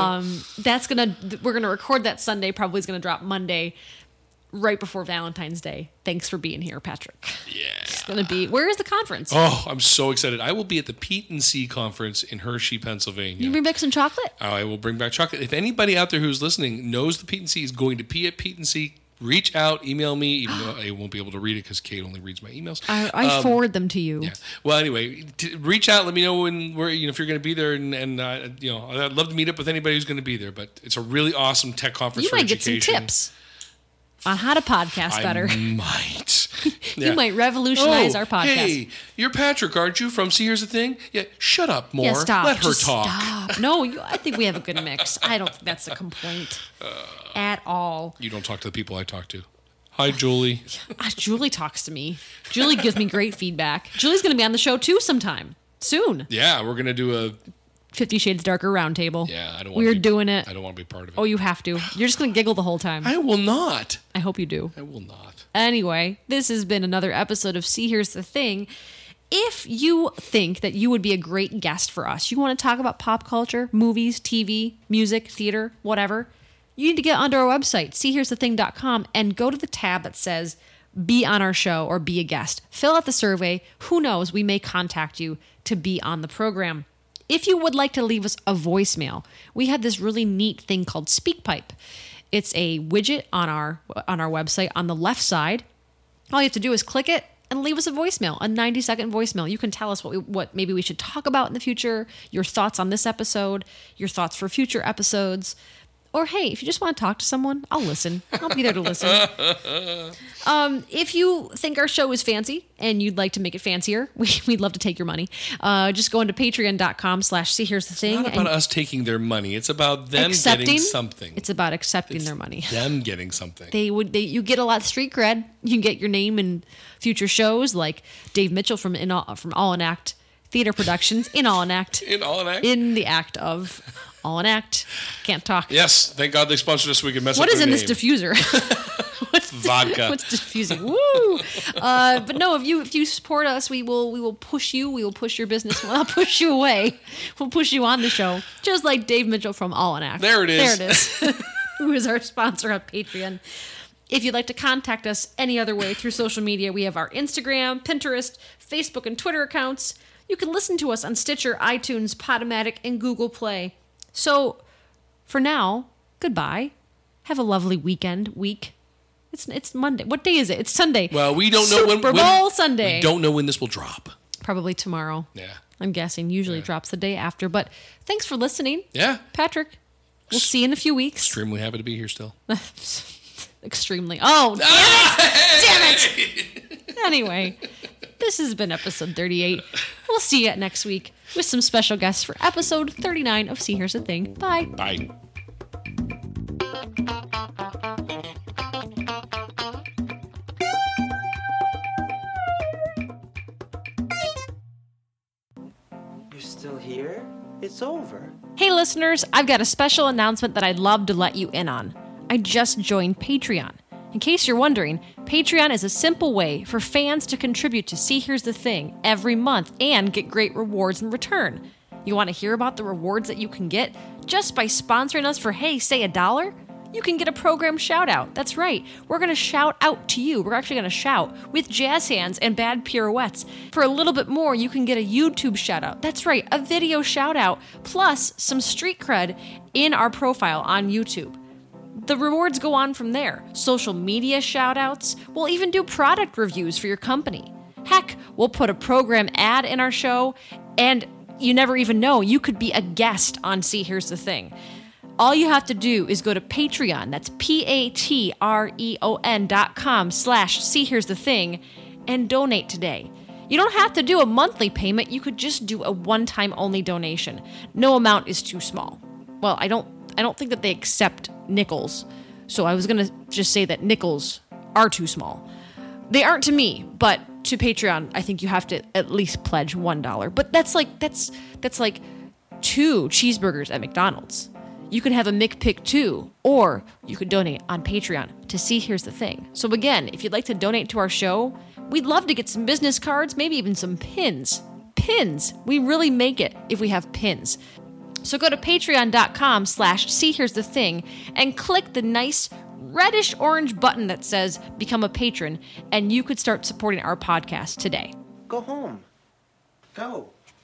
S1: We're gonna record that Sunday. Probably is gonna drop Monday, right before Valentine's Day. Thanks for being here, Patrick.
S2: Yeah.
S1: It's gonna be. Where is the conference?
S2: Oh, I'm so excited. I will be at the Pete and C conference in Hershey, Pennsylvania.
S1: You bring back some chocolate?
S2: I will bring back chocolate. If anybody out there who's listening knows the Pete and C is going to be at Pete and C, reach out, email me, even though I won't be able to read it because Kate only reads my emails.
S1: I forward them to you.
S2: Yeah. Well, anyway, reach out. Let me know if you're going to be there, and I'd love to meet up with anybody who's going to be there. But it's a really awesome tech conference.
S1: You
S2: for
S1: might
S2: education.
S1: get some tips on how to podcast better.
S2: I might.
S1: You might revolutionize our podcast.
S2: Hey, you're Patrick, aren't you? From See Here's the Thing? Yeah, shut up more.
S1: Yeah, stop.
S2: Let her
S1: Just
S2: talk.
S1: Stop. No, I think we have a good mix. I don't think that's a complaint at all.
S2: You don't talk to the people I talk to. Hi, Julie.
S1: Julie talks to me. Julie gives me great feedback. Julie's going to be on the show too sometime soon.
S2: Yeah, we're going to do a
S1: 50 Shades Darker roundtable.
S2: Yeah, I don't want
S1: We're
S2: to be,
S1: doing it.
S2: I don't want to be part of it.
S1: Oh, you have to. You're just going to giggle the whole time.
S2: I will not.
S1: I hope you do.
S2: I will not.
S1: Anyway, this has been another episode of See Here's the Thing. If you think that you would be a great guest for us, you want to talk about pop culture, movies, TV, music, theater, whatever, you need to get onto our website, seehere'sthething.com, and go to the tab that says be on our show or be a guest. Fill out the survey. Who knows? We may contact you to be on the program. If you would like to leave us a voicemail, we have this really neat thing called SpeakPipe. It's a widget on our website on the left side. All you have to do is click it and leave us a voicemail, a 90-second voicemail. You can tell us what maybe we should talk about in the future, your thoughts on this episode, your thoughts for future episodes. Or, hey, if you just want to talk to someone, I'll listen. I'll be there to listen. If you think our show is fancy and you'd like to make it fancier, we'd love to take your money. Just go into patreon.com/seehere'sthething.
S2: It's not about us taking their money. It's about them getting something.
S1: It's about accepting their money.
S2: Them getting something.
S1: You get a lot of street cred. You can get your name in future shows like Dave Mitchell from All in Act Theater Productions. In All in Act.
S2: In All in Act?
S1: In the act of All in Act. Can't talk.
S2: Yes, thank God they sponsored us so we can mess
S1: what
S2: up
S1: is
S2: their
S1: in
S2: name.
S1: this diffuser?
S2: Vodka.
S1: What's diffusing? Woo! But no, if you support us, we will push you. We will push your business. We'll not push you away. We'll push you on the show, just like Dave Mitchell from All in Act.
S2: There it is.
S1: There it is. Who is our sponsor on Patreon? If you'd like to contact us any other way through social media, we have our Instagram, Pinterest, Facebook, and Twitter accounts. You can listen to us on Stitcher, iTunes, Podomatic, and Google Play. So, for now, goodbye. Have a lovely week. It's Monday. What day is it? It's Sunday.
S2: Well, we don't know when.
S1: Super Bowl Sunday.
S2: We don't know when this will drop.
S1: Probably tomorrow.
S2: Yeah.
S1: I'm guessing. Usually drops the day after. But thanks for listening.
S2: Yeah.
S1: Patrick, we'll see you in a few weeks.
S2: Extremely happy to be here still.
S1: Extremely. Oh, damn it. Anyway, this has been episode 38. We'll see you next week with some special guests for episode 39 of See Here's the Thing. Bye.
S2: Bye.
S9: You're still here? It's over.
S1: Hey listeners, I've got a special announcement that I'd love to let you in on. I just joined Patreon. In case you're wondering, Patreon is a simple way for fans to contribute to See Here's the Thing every month and get great rewards in return. You want to hear about the rewards that you can get just by sponsoring us for, hey, say $1? You can get a program shout out. That's right. We're going to shout out to you. We're actually going to shout with jazz hands and bad pirouettes. For a little bit more, you can get a YouTube shout out. That's right, a video shout out plus some street cred in our profile on YouTube. The rewards go on from there. Social media shout outs. We'll even do product reviews for your company. Heck, we'll put a program ad in our show, and you never even know, you could be a guest on See Here's the Thing. All you have to do is go to Patreon, that's patreon.com/See Here's the Thing, and donate today. You don't have to do a monthly payment. You could just do a one-time only donation. No amount is too small. Well, I don't think that they accept nickels. So I was going to just say that nickels are too small. They aren't to me, but to Patreon, I think you have to at least pledge $1. But that's like 2 cheeseburgers at McDonald's. You can have a McPick too, or you could donate on Patreon to See Here's the Thing. So again, if you'd like to donate to our show, we'd love to get some business cards, maybe even some pins. Pins. We really make it if we have pins. So go to patreon.com/See Here's the Thing and click the nice reddish orange button that says Become a Patron, and you could start supporting our podcast today.
S9: Go home. Go.